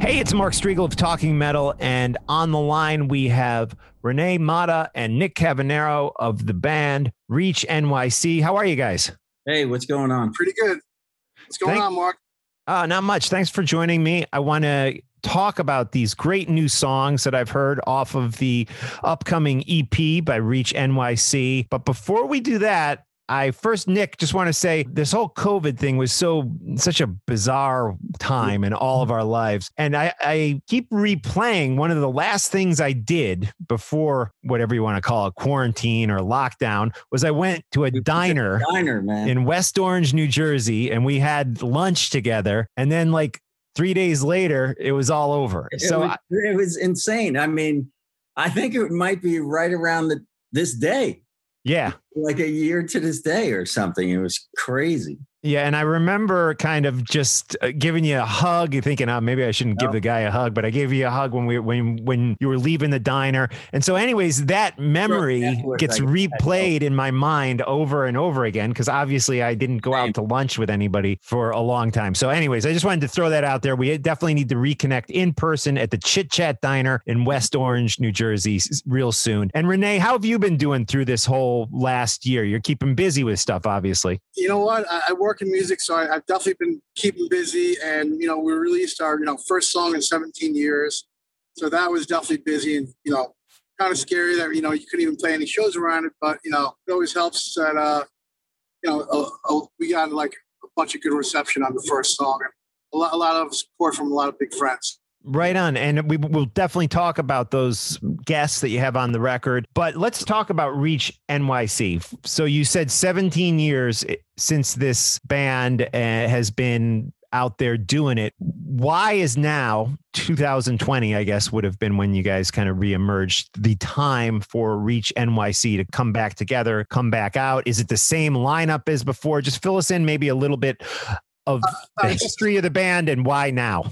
Hey, it's Mark Striegel of Talking Metal, and on the line we have Renee Mata and Nick Cavanero of the band Reach N Y C. How are you guys? Hey, what's going on? Pretty good. What's going Thank- on, Mark? Uh, not much. Thanks for joining me. I want to talk about these great new songs that I've heard off of the upcoming E P by Reach N Y C. But before we do that, I first, Nick, just want to say this whole COVID thing was so such a bizarre time in all of our lives. And I, I keep replaying one of the last things I did before whatever you want to call it, quarantine or lockdown, was I went to a diner, diner man. in West Orange, New Jersey, and we had lunch together. And then like three days later, it was all over. It So was, I, it was insane. I mean, I think it might be right around the, this day. yeah. Like a year to this day or something. It was crazy. Yeah, and I remember kind of just uh, giving you a hug, thinking, "Oh, maybe I shouldn't give No. the guy a hug," but I gave you a hug when we when when you were leaving the diner. And so, anyways, that memory Afterwards, gets I- I replayed in my mind over and over again because obviously I didn't go Same. out to lunch with anybody for a long time. So, anyways, I just wanted to throw that out there. We definitely need to reconnect in person at the Chit Chat Diner in West Orange, New Jersey, s- real soon. And Renee, how have you been doing through this whole last year? You're keeping busy with stuff, obviously. You know what? I, I work in music, so I, I've definitely been keeping busy. And, you know, we released our, you know, first song in seventeen years. So that was definitely busy and, you know, kind of scary that, you know, you couldn't even play any shows around it. But, you know, it always helps that, uh, you know, uh, uh, we got like a bunch of good reception on the first song and a lot, a lot of support from a lot of big friends. Right on. And we will definitely talk about those guests that you have on the record. But let's talk about Reach N Y C. So you said seventeen years since this band uh, has been out there doing it. Why is now, two thousand twenty, I guess, would have been when you guys kind of reemerged, the time for Reach N Y C to come back together, come back out? Is it the same lineup as before? Just fill us in maybe a little bit of the history of the band and why now.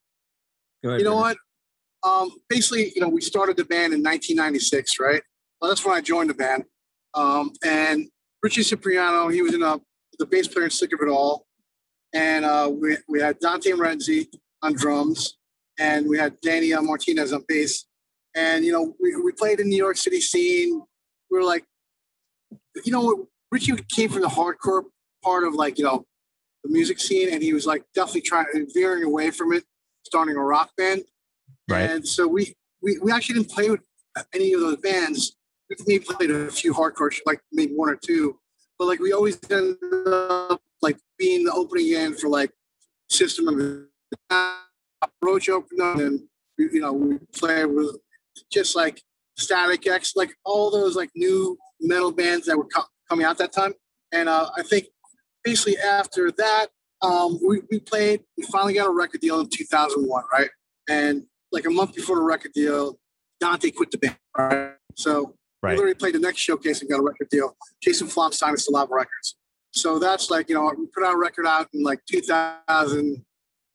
Go ahead, You know Renee. what? Um, basically, you know, we started the band in nineteen ninety-six, right? Well, that's when I joined the band. Um, and Richie Cipriano, he was in a, the bass player in Sick of It All. And uh, we, we had Dante Renzi on drums. And we had Danny uh, Martinez on bass. And, you know, we, we played in the New York City scene. We were like, you know, Richie came from the hardcore part of like, you know, the music scene. And he was like definitely trying, veering away from it, starting a rock band. Right. And so we, we, we actually didn't play with any of those bands. We maybe played a few hardcore, like maybe one or two, but like we always ended up like being the opening band for like System of a Down, Roach opened up, and we, you know, we played with just like Static X, like all those like new metal bands that were co- coming out that time. And uh, I think basically after that, um, we, we played, we finally got a record deal in two thousand one, right? And like a month before the record deal, Dante quit the band, right? So Right. we literally played the next showcase and got a record deal. Jason Flom signed us to Lava Records. So that's like, you know, we put our record out in like two thousand.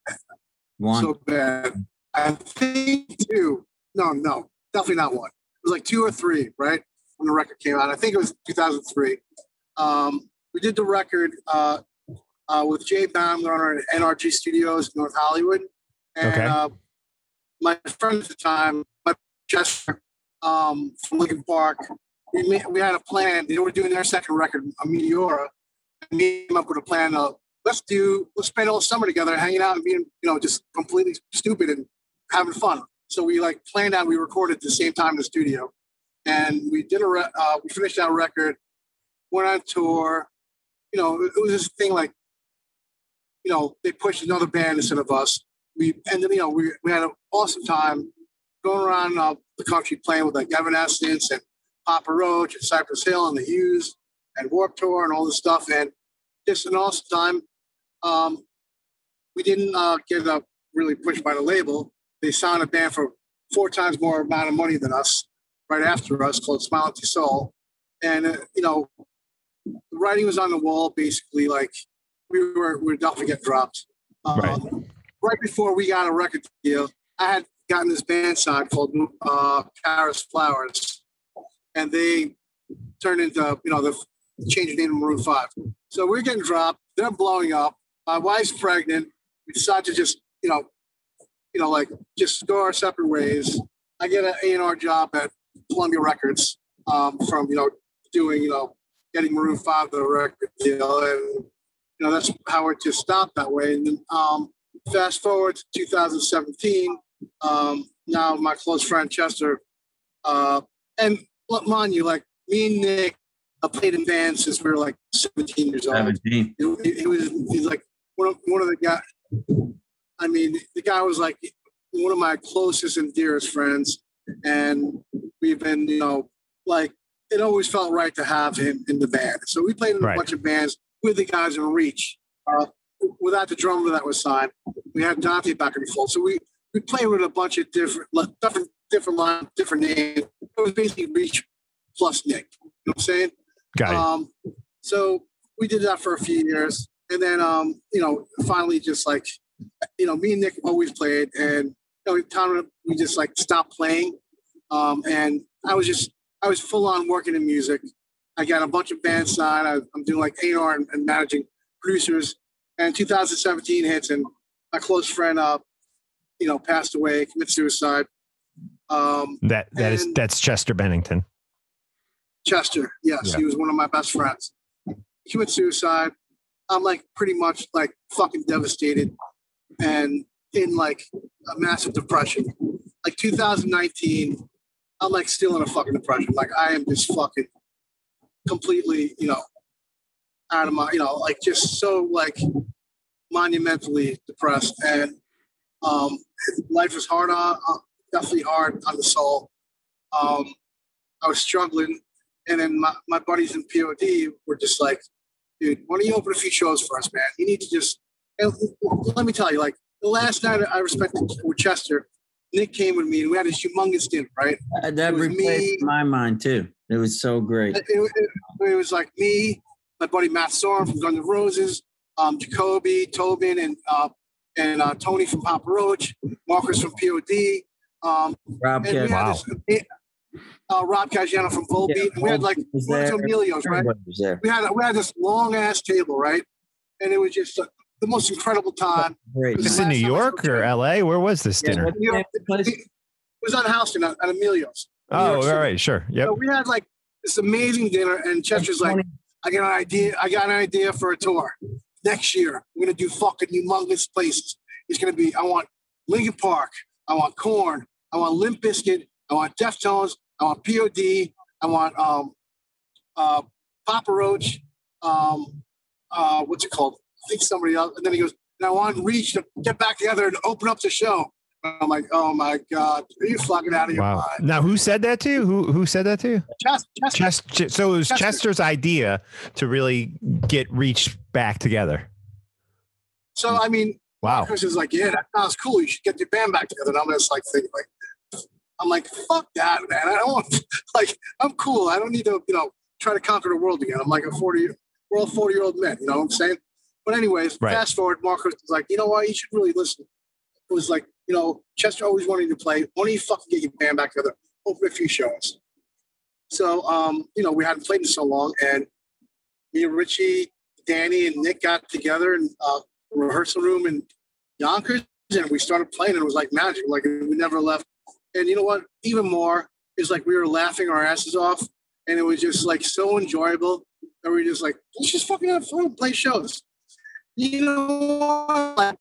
One. So bad. I think two. No, no, definitely not one. It was like two or three, right? When the record came out. I think it was two thousand three. Um, we did the record uh, uh, with Jay Baumgartner at N R G Studios in North Hollywood. And Okay. uh, my friend at the time, my Chester um, from Lincoln Park, we, made, we had a plan. They were doing their second record, a Meteora. And we came up with a plan of, let's do, let's spend all summer together hanging out and being, you know, just completely stupid and having fun. So we like planned out, we recorded at the same time in the studio. And we did a, re- uh, we finished that record, went on tour. You know, it was this thing like, you know, they pushed another band instead of us. We ended, you know, we, we had an awesome time going around uh, the country playing with like Evanescence and Papa Roach and Cypress Hill and the Hughes and Warped Tour and all this stuff. And just an awesome time. Um, we didn't uh, get uh, really pushed by the label. They signed a band for four times more amount of money than us right after us called Smile Empty Soul. And, uh, you know, the writing was on the wall, basically, like we were, we were definitely getting dropped. Um, Right. right before we got a record deal, I had gotten this band signed called uh, Paris Flowers, and they turned into, you know, the changed the name to Maroon five. So we're getting dropped. They're blowing up. My wife's pregnant. We decided to just, you know, you know, like just go our separate ways. I get an A and R job at Columbia Records um, from, you know, doing, you know, getting Maroon five the record deal. And, you know, that's how it just stopped that way. And then um, fast forward to two thousand seventeen, um, now my close friend Chester, uh, and mind you, like me and Nick uh, played in bands since we were like seventeen years old. seventeen. He was, he's like one of, one of the guys, I mean, the guy was like one of my closest and dearest friends. And we've been, you know, like, it always felt right to have him in the band. So we played in a Right. bunch of bands with the guys in Reach. Uh, without the drummer that was signed, we had Dante back in the fold. So we, we played with a bunch of different, different, different lines, different names. It was basically Reach plus Nick. You know what I'm saying? Got it. Um, so we did that for a few years. And then, um, you know, finally just like, you know, me and Nick always played. And, you know, time we just like stopped playing. Um, and I was just, I was full on working in music. I got a bunch of bands signed. I, I'm doing like A and R and, and managing producers. And two thousand seventeen hits, and my close friend, uh, you know, passed away, committed suicide. Um, that that is and- that's Chester Bennington. Chester, yes, Yeah. he was one of my best friends. He committed suicide. I'm like pretty much like fucking devastated and in like a massive depression. Like two thousand nineteen, I'm like still in a fucking depression. Like I am just fucking completely, you know, out of my, you know, like just so like monumentally depressed. And um, life was hard on, uh, definitely hard on the soul. Um, I was struggling. And then my, my buddies in P O D were just like, dude, why don't you open a few shows for us, man? You need to just, and let me tell you, like the last night I respected with Chester, Nick came with me and we had this humongous dinner, right? Uh, that It was replaced me. my mind too. It was so great. It, it, it was like me, my buddy Matt Sorum from Guns N' Roses, um, Jacoby, Tobin, and uh, and uh, Tony from Papa Roach, Marcus from P O D. Um, Rob and we Kev. had Wow. this, uh, Rob Caggiano from Volbeat. Yeah, and we had like Volbeat was one of there. Emilio's, right? Everybody was there. We had we had this long ass table, right? And it was just uh, the most incredible time. Great. Was Was this night. in New last time I York saw or Chester- L A? Where was this Yeah, dinner? what- New York, Place- it was on Houston at, at Emilio's. New Oh, York all City. right, sure. Yep. So we had like this amazing dinner, and Chester's like, I got an idea. I got an idea for a tour next year. We're gonna do fucking humongous places. It's gonna be. I want Linkin Park. I want Korn. I want Limp Bizkit. I want Deftones. I want P O D. I want um, uh, Papa Roach. Um, uh, what's it called? I think somebody else. And then he goes, and I want Reach to get back together and open up the show. I'm like, oh my god, are you fucking out of your Wow. mind? Now, who said that to you? Who who said that to you? Chester, Chester, Chester. So it was Chester. Chester's idea to really get Reach back together. So I mean, Wow. Chris is like, yeah, that sounds cool. You should get your band back together. And I'm just like thinking, like, I'm like, fuck that, man. I don't want, like, I'm cool. I don't need to, you know, try to conquer the world again. I'm like a forty, we're all forty year old men. You know what I'm saying? But anyways, Right. fast forward, Marcus was like, you know what? You should really listen. It was like, you know, Chester always wanted to play. Why don't you fucking get your band back together? Open a few shows. So, um, you know, we hadn't played in so long, and me and Richie, Danny, and Nick got together in uh, a rehearsal room in Yonkers, and we started playing, and it was like magic. Like we never left. And you know what? Even more is like we were laughing our asses off, and it was just like so enjoyable that we were just like, let's just fucking have fun, play shows. You know what? Like,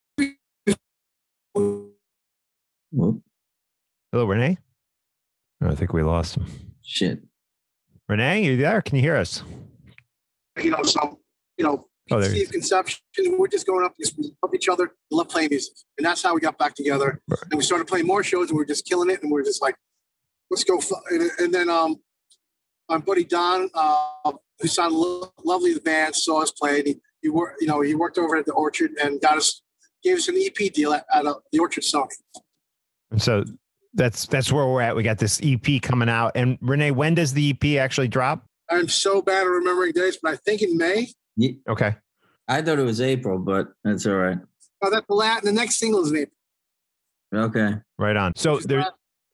Whoop. Hello, Renee. Oh, I think we lost him. Shit. Renee, you there? Can you hear us? you know, some, you know, Oh, there Steve conception. We're just going up, just we love each other, we love playing music. And that's how we got back together. Right. And we started playing more shows and we were just killing it. And we were just like, let's go. F-. And, and then um, my buddy Don, uh, who sounded lo- lovely, the band, saw us play. And he, he worked, you know, he worked over at the Orchard and got us, gave us an E P deal at, at uh, the Orchard Sony. So that's that's where we're at. We got this E P coming out. And Renee, when does the E P actually drop? I'm so bad at remembering dates, but I think in May. Yeah, Okay. I thought it was April, but that's all right. Oh, that's the last, the next single is in April. Okay. Right on. So there,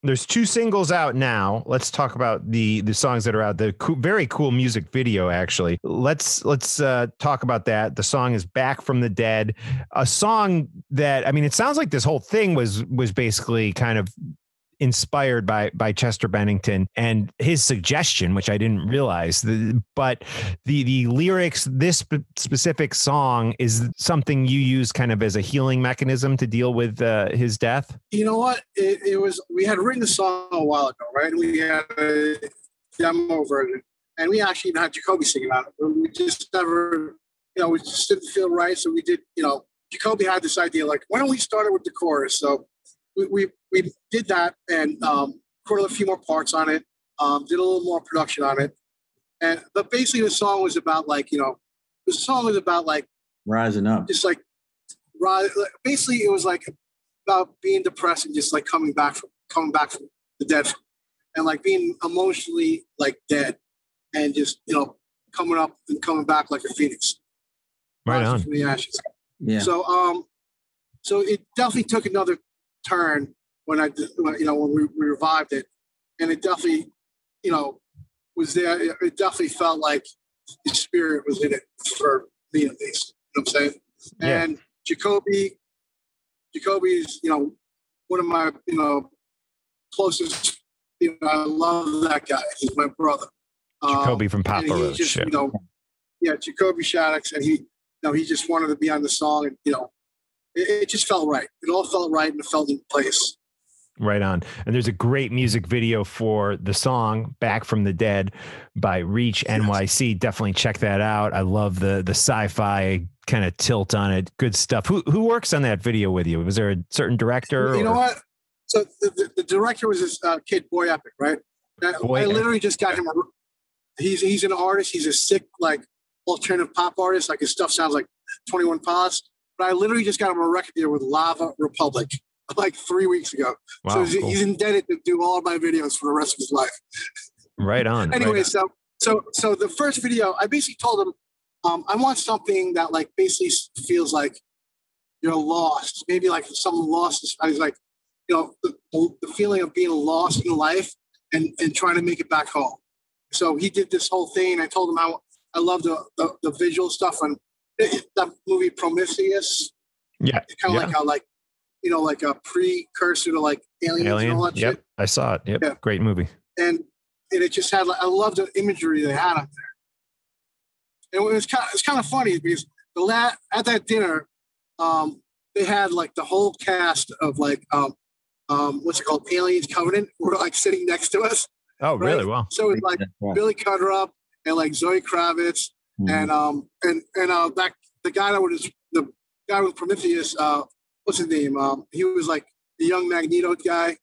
there's two singles out now. Let's talk about the the songs that are out. The co- very cool music video, actually. Let's let's uh, talk about that. The song is "Back from the Dead," a song that, I mean, it sounds like this whole thing was was basically kind of inspired by by Chester Bennington and his suggestion, which I didn't realize. The, but the the lyrics, this sp- specific song, is something you use kind of as a healing mechanism to deal with uh, his death. You know what? It, it was. We had written the song a while ago, right? We had a demo version, and we actually even had Jacoby singing on it. We just never, you know, we just didn't feel right, so we did. You know, Jacoby had this idea, like, why don't we start it with the chorus? So we we, we did that and um, recorded a few more parts on it. Um, did a little more production on it, and but basically the song was about, like, you know, the song was about, like, rising up, just like rise. Basically, it was like about being depressed and just like coming back from coming back from the dead, and like being emotionally like dead, and just, you know, coming up and coming back like a phoenix, right on from the ashes. Yeah. So um, so it definitely took another turn when I, when, you know, when we, we revived it, and it definitely, you know, was there. It, it definitely felt like the spirit was in it for me, at least. You know what I'm saying? Yeah. And Jacoby, Jacoby is, you know, one of my, you know, closest. You know, I love that guy. He's my brother. Jacoby um, from Papa Roach. Just, yeah. you know, yeah, Jacoby Shaddix, and he, you know, he just wanted to be on the song, and, you know, it, it just felt right. It all felt right, and it felt in place. Right on. And there's a great music video for the song "Back from the Dead" by Reach N Y C. Definitely check that out. I love the the sci-fi kind of tilt on it. Good stuff. Who who works on that video with you? Was there a certain director? You or? know what? So the, the, the director was this uh, kid, Boy Epic, right? I, Boy I literally just got him. A, he's he's an artist. He's a sick, like, alternative pop artist. Like, his stuff sounds like twenty-one Pilots. But I literally just got him a record deal with Lava Republic like three weeks ago. Wow, so he's, cool. he's indebted to do all of my videos for the rest of his life. Right on. Anyway, right on. so so so the first video, I basically told him, um, I want something that, like, basically feels like you're lost. Maybe like someone lost. I was like, you know, the, the feeling of being lost in life and, and trying to make it back home. So he did this whole thing. I told him how I love the, the, the visual stuff on that movie Prometheus. Yeah. Kind of yeah. like a, like, you know, like a precursor to like Aliens Alien. and all that Yep. shit. I saw it. Yep. Yeah. Great movie. And and it just had, like, I love the imagery they had on there. And it was kind of, it's kind of funny because the la- at that dinner, um, they had like the whole cast of like um, um, what's it called, Aliens Covenant, were like sitting next to us. Oh, right? really? Wow. So it was like Yeah. Billy Crudup and like Zoe Kravitz Mhm. and um and and uh that the guy that was the guy with Prometheus, uh what's his name? Um, he was like the young Magneto guy.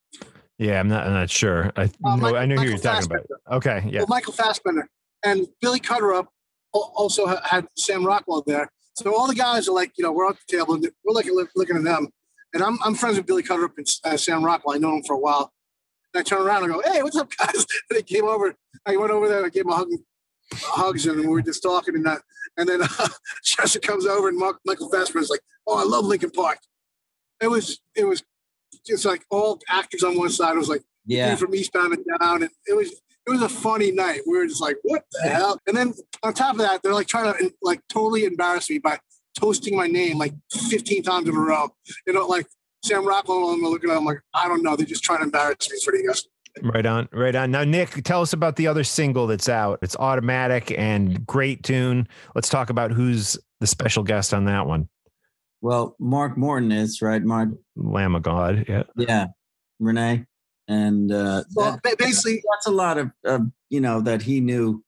Yeah, I'm not. I'm not sure. I Uh, know. Michael- I know who Michael you're talking about. Fassbender. Okay. Yeah. Well, Michael Fassbender and Billy Crudup al- also ha- had Sam Rockwell there. So all the guys are like, you know, we're at the table and we're like looking at them. And I'm I'm friends with Billy Crudup and uh, Sam Rockwell. I know him for a while. And I turn around and go, "Hey, what's up, guys?" And they came over. I went over there and I gave him a hug, hugs, and we were just talking and that. And then uh, Chester comes over and Mark, Michael Fassbender's like, "Oh, I love Linkin Park." It was it was just like all actors on one side. It was like, Yeah. dude from Eastbound and Down, and it was it was a funny night. We were just like, "What the hell?" And then on top of that, they're like trying to like totally embarrass me by toasting my name like fifteen times in a row. You know, like Sam Rockwell and I'm looking at them like, I don't know. They're just trying to embarrass me for the guys. Right on. Right on. Now, Nick, tell us about the other single that's out. It's Automatic and great tune. Let's talk about who's the special guest on that one. Well, Mark Morton is, right? Mark. Lamb of God. Yeah. Yeah. Renee. And uh, Well, that, ba- basically, that's a lot of, of, you know, that he knew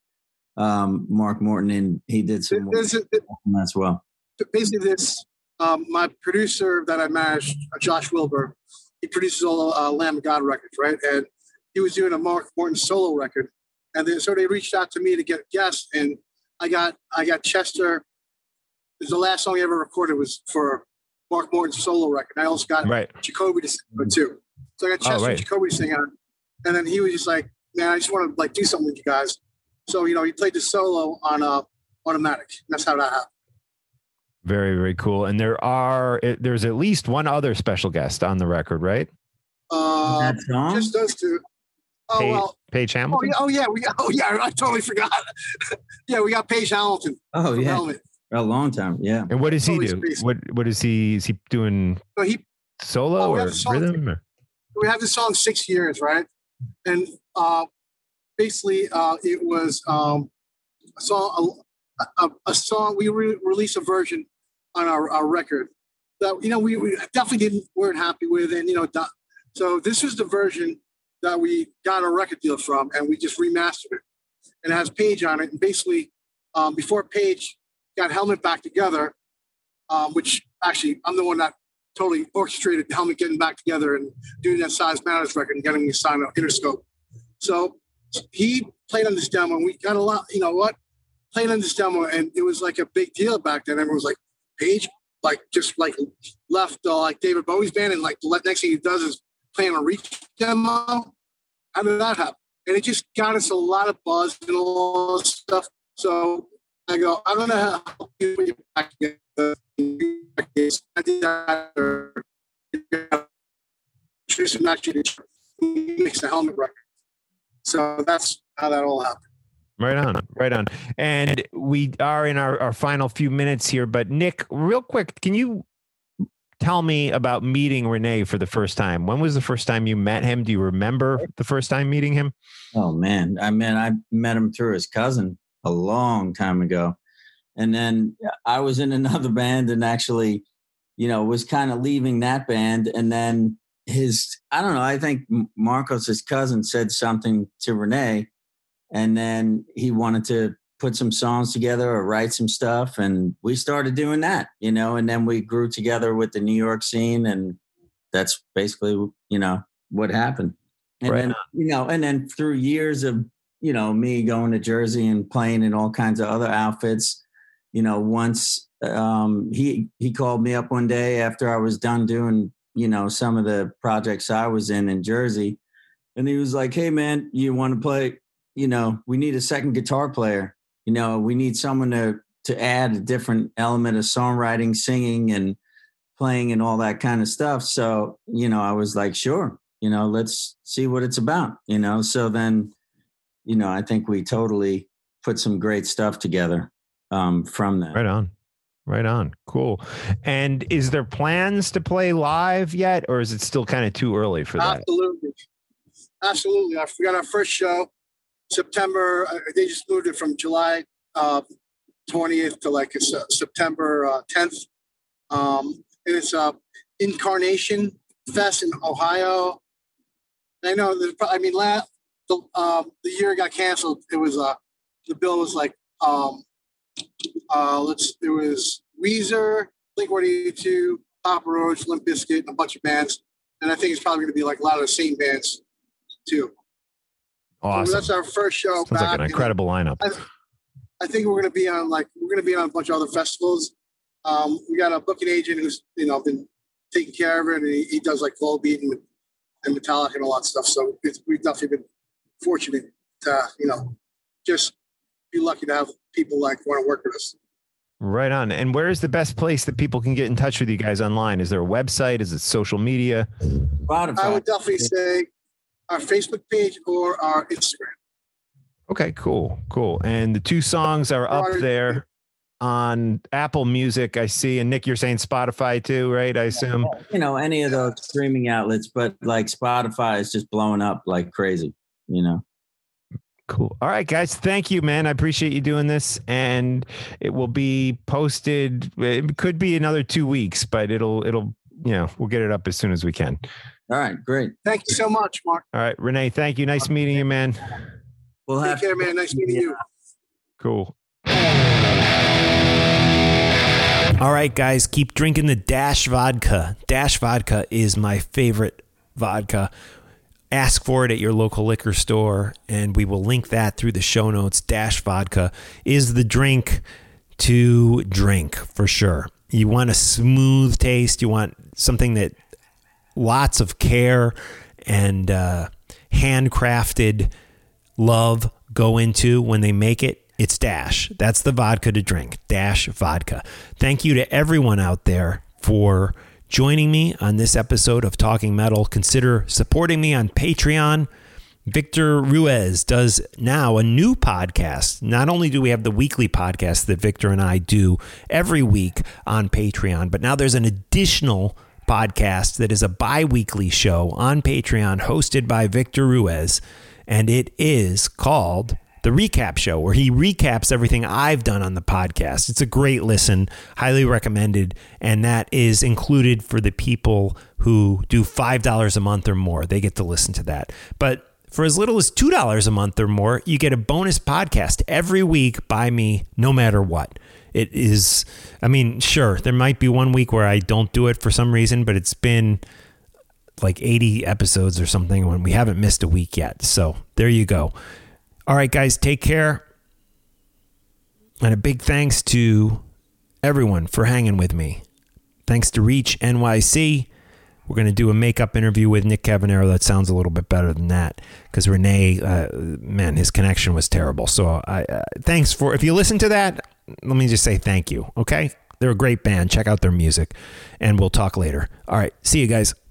um, Mark Morton, and he did some work this is, as well. basically this. Um, my producer that I managed, uh, Josh Wilbur, he produces all uh, Lamb of God records, right? And he was doing a Mark Morton solo record, and then so they reached out to me to get guests, and I got I got Chester. It was the last song he ever recorded was for Mark Morton's solo record. I also got Right. Jacoby to sing on it too. So I got Oh, Chester right. and Jacoby to sing on it, and then he was just like, "Man, I just want to like do something with you guys." So you know, he played the solo on uh, Automatic. That's how that happened. Very, very cool. And there are, it, there's at least one other special guest on the record, right? Uh, Uh, That song? just those two. Oh Paige, well. Paige Oh Hamilton. yeah. Oh yeah. We. Oh yeah. I totally forgot. yeah, we got Paige Hamilton. Oh from yeah, Helmet. a long time. Yeah. And what does he Totally do? spaced. What what is he? Is he doing So he. solo Oh, we or have the song. rhythm? Or? We had this song six years, right? And uh, basically, uh, it was um, a song. A, a, a song. We re- released a version on our, our record that you know we, we definitely didn't weren't happy with, and you know, do- so this was the version that we got a record deal from, and we just remastered it, and it has Paige on it. And basically, um, before Paige got Helmet back together, um, which actually I'm the one that totally orchestrated Helmet getting back together and doing that Size Matters record and getting me signed up Interscope. So he played on this demo, and we got a lot. You know what? Played on this demo, and it was like a big deal back then. Everyone was like, Paige, like just like left uh, like David Bowie's band, and like the next thing he does is playing a Reach demo. How did that happen? And it just got us a lot of buzz and all this stuff. So I go, I'm gonna help you put your back together. I did that. Or, introduce him actually to mix the Helmet record. So that's how that all happened. Right on, right on. And we are in our, our final few minutes here, but Nick, real quick, can you tell me about meeting Renee for the first time? When was the first time you met him? Do you remember the first time meeting him? Oh man, I mean, I met him through his cousin a long time ago, and then I was in another band and actually, you know, was kind of leaving that band, and then his, I don't know, I think Marcos, his cousin, said something to Renee. And then he wanted to put some songs together or write some stuff. And we started doing that, you know, and then we grew together with the New York scene. And that's basically, you know, what happened. And Right. then, you know, and then through years of, you know, me going to Jersey and playing in all kinds of other outfits, you know, once um, he, he called me up one day after I was done doing, you know, some of the projects I was in in Jersey. And he was like, hey, man, you want to play? You know, we need a second guitar player. You know, we need someone to to add a different element of songwriting, singing, and playing and all that kind of stuff. So, you know, I was like, sure, you know, let's see what it's about, you know. So then, you know, I think we totally put some great stuff together um, from that. Right on. Right on. Cool. And is there plans to play live yet, or is it still kind of too early for that? Absolutely. Absolutely. I forgot our first show. September, uh, they just moved it from July uh, twentieth to like it's, uh, September uh, tenth. Um, and it's uh, Incarnation Fest in Ohio. And I know, that, I mean, last, the, um, the year it got canceled, it was, uh, the bill was like, um, uh, let's, it was Weezer, Blink one eighty-two, Papa Roach, Limp Bizkit, and a bunch of bands. And I think it's probably going to be like a lot of the same bands too. Awesome. So that's our first show. Sounds back. like an incredible lineup. I, I think we're going to be on like we're going to be on a bunch of other festivals. Um, we got a booking agent who's you know been taking care of it, and he, he does like Volbeat and, and Metallica and all that stuff. So it's, we've definitely been fortunate to you know just be lucky to have people like want to work with us. Right on. And where is the best place that people can get in touch with you guys online? Is there a website? Is it social media? Spotify. I would definitely say our Facebook page or our Instagram. Okay, cool, cool. And the two songs are up there on Apple Music, I see. And Nick, you're saying Spotify too, right? I assume. You know, any of those streaming outlets, but like Spotify is just blowing up like crazy, you know. Cool. All right, guys. Thank you, man. I appreciate you doing this. And it will be posted. It could be another two weeks, but it'll, it'll, you know, we'll get it up as soon as we can. All right, great. Thank you so much, Mark. All right, Renee, thank you. Nice meeting you, man. We'll Take have care, man. Nice meeting you. Cool. All right, guys, keep drinking the Dash vodka. Dash vodka is my favorite vodka. Ask for it at your local liquor store, and we will link that through the show notes. Dash vodka is the drink to drink for sure. You want a smooth taste. You want something that lots of care and uh, handcrafted love go into when they make it. It's Dash. That's the vodka to drink. Dash vodka. Thank you to everyone out there for joining me on this episode of Talking Metal. Consider supporting me on Patreon. Victor Ruiz does now a new podcast. Not only do we have the weekly podcast that Victor and I do every week on Patreon, but now there's an additional podcast that is a bi-weekly show on Patreon hosted by Victor Ruiz, and it is called The Recap Show, where he recaps everything I've done on the podcast. It's a great listen, highly recommended, and that is included for the people who do five dollars a month or more. They get to listen to that. But for as little as two dollars a month or more, you get a bonus podcast every week by me, no matter what. It is, I mean, sure, there might be one week where I don't do it for some reason, but it's been like eighty episodes or something when we haven't missed a week yet. So there you go. All right, guys, take care. And a big thanks to everyone for hanging with me. Thanks to Reach N Y C. We're going to do a makeup interview with Nick Cavanero that sounds a little bit better than that because Renee, uh, man, his connection was terrible. So I, uh, thanks for, if you listen to that, let me just say thank you. Okay. They're a great band. Check out their music and we'll talk later. All right. See you guys.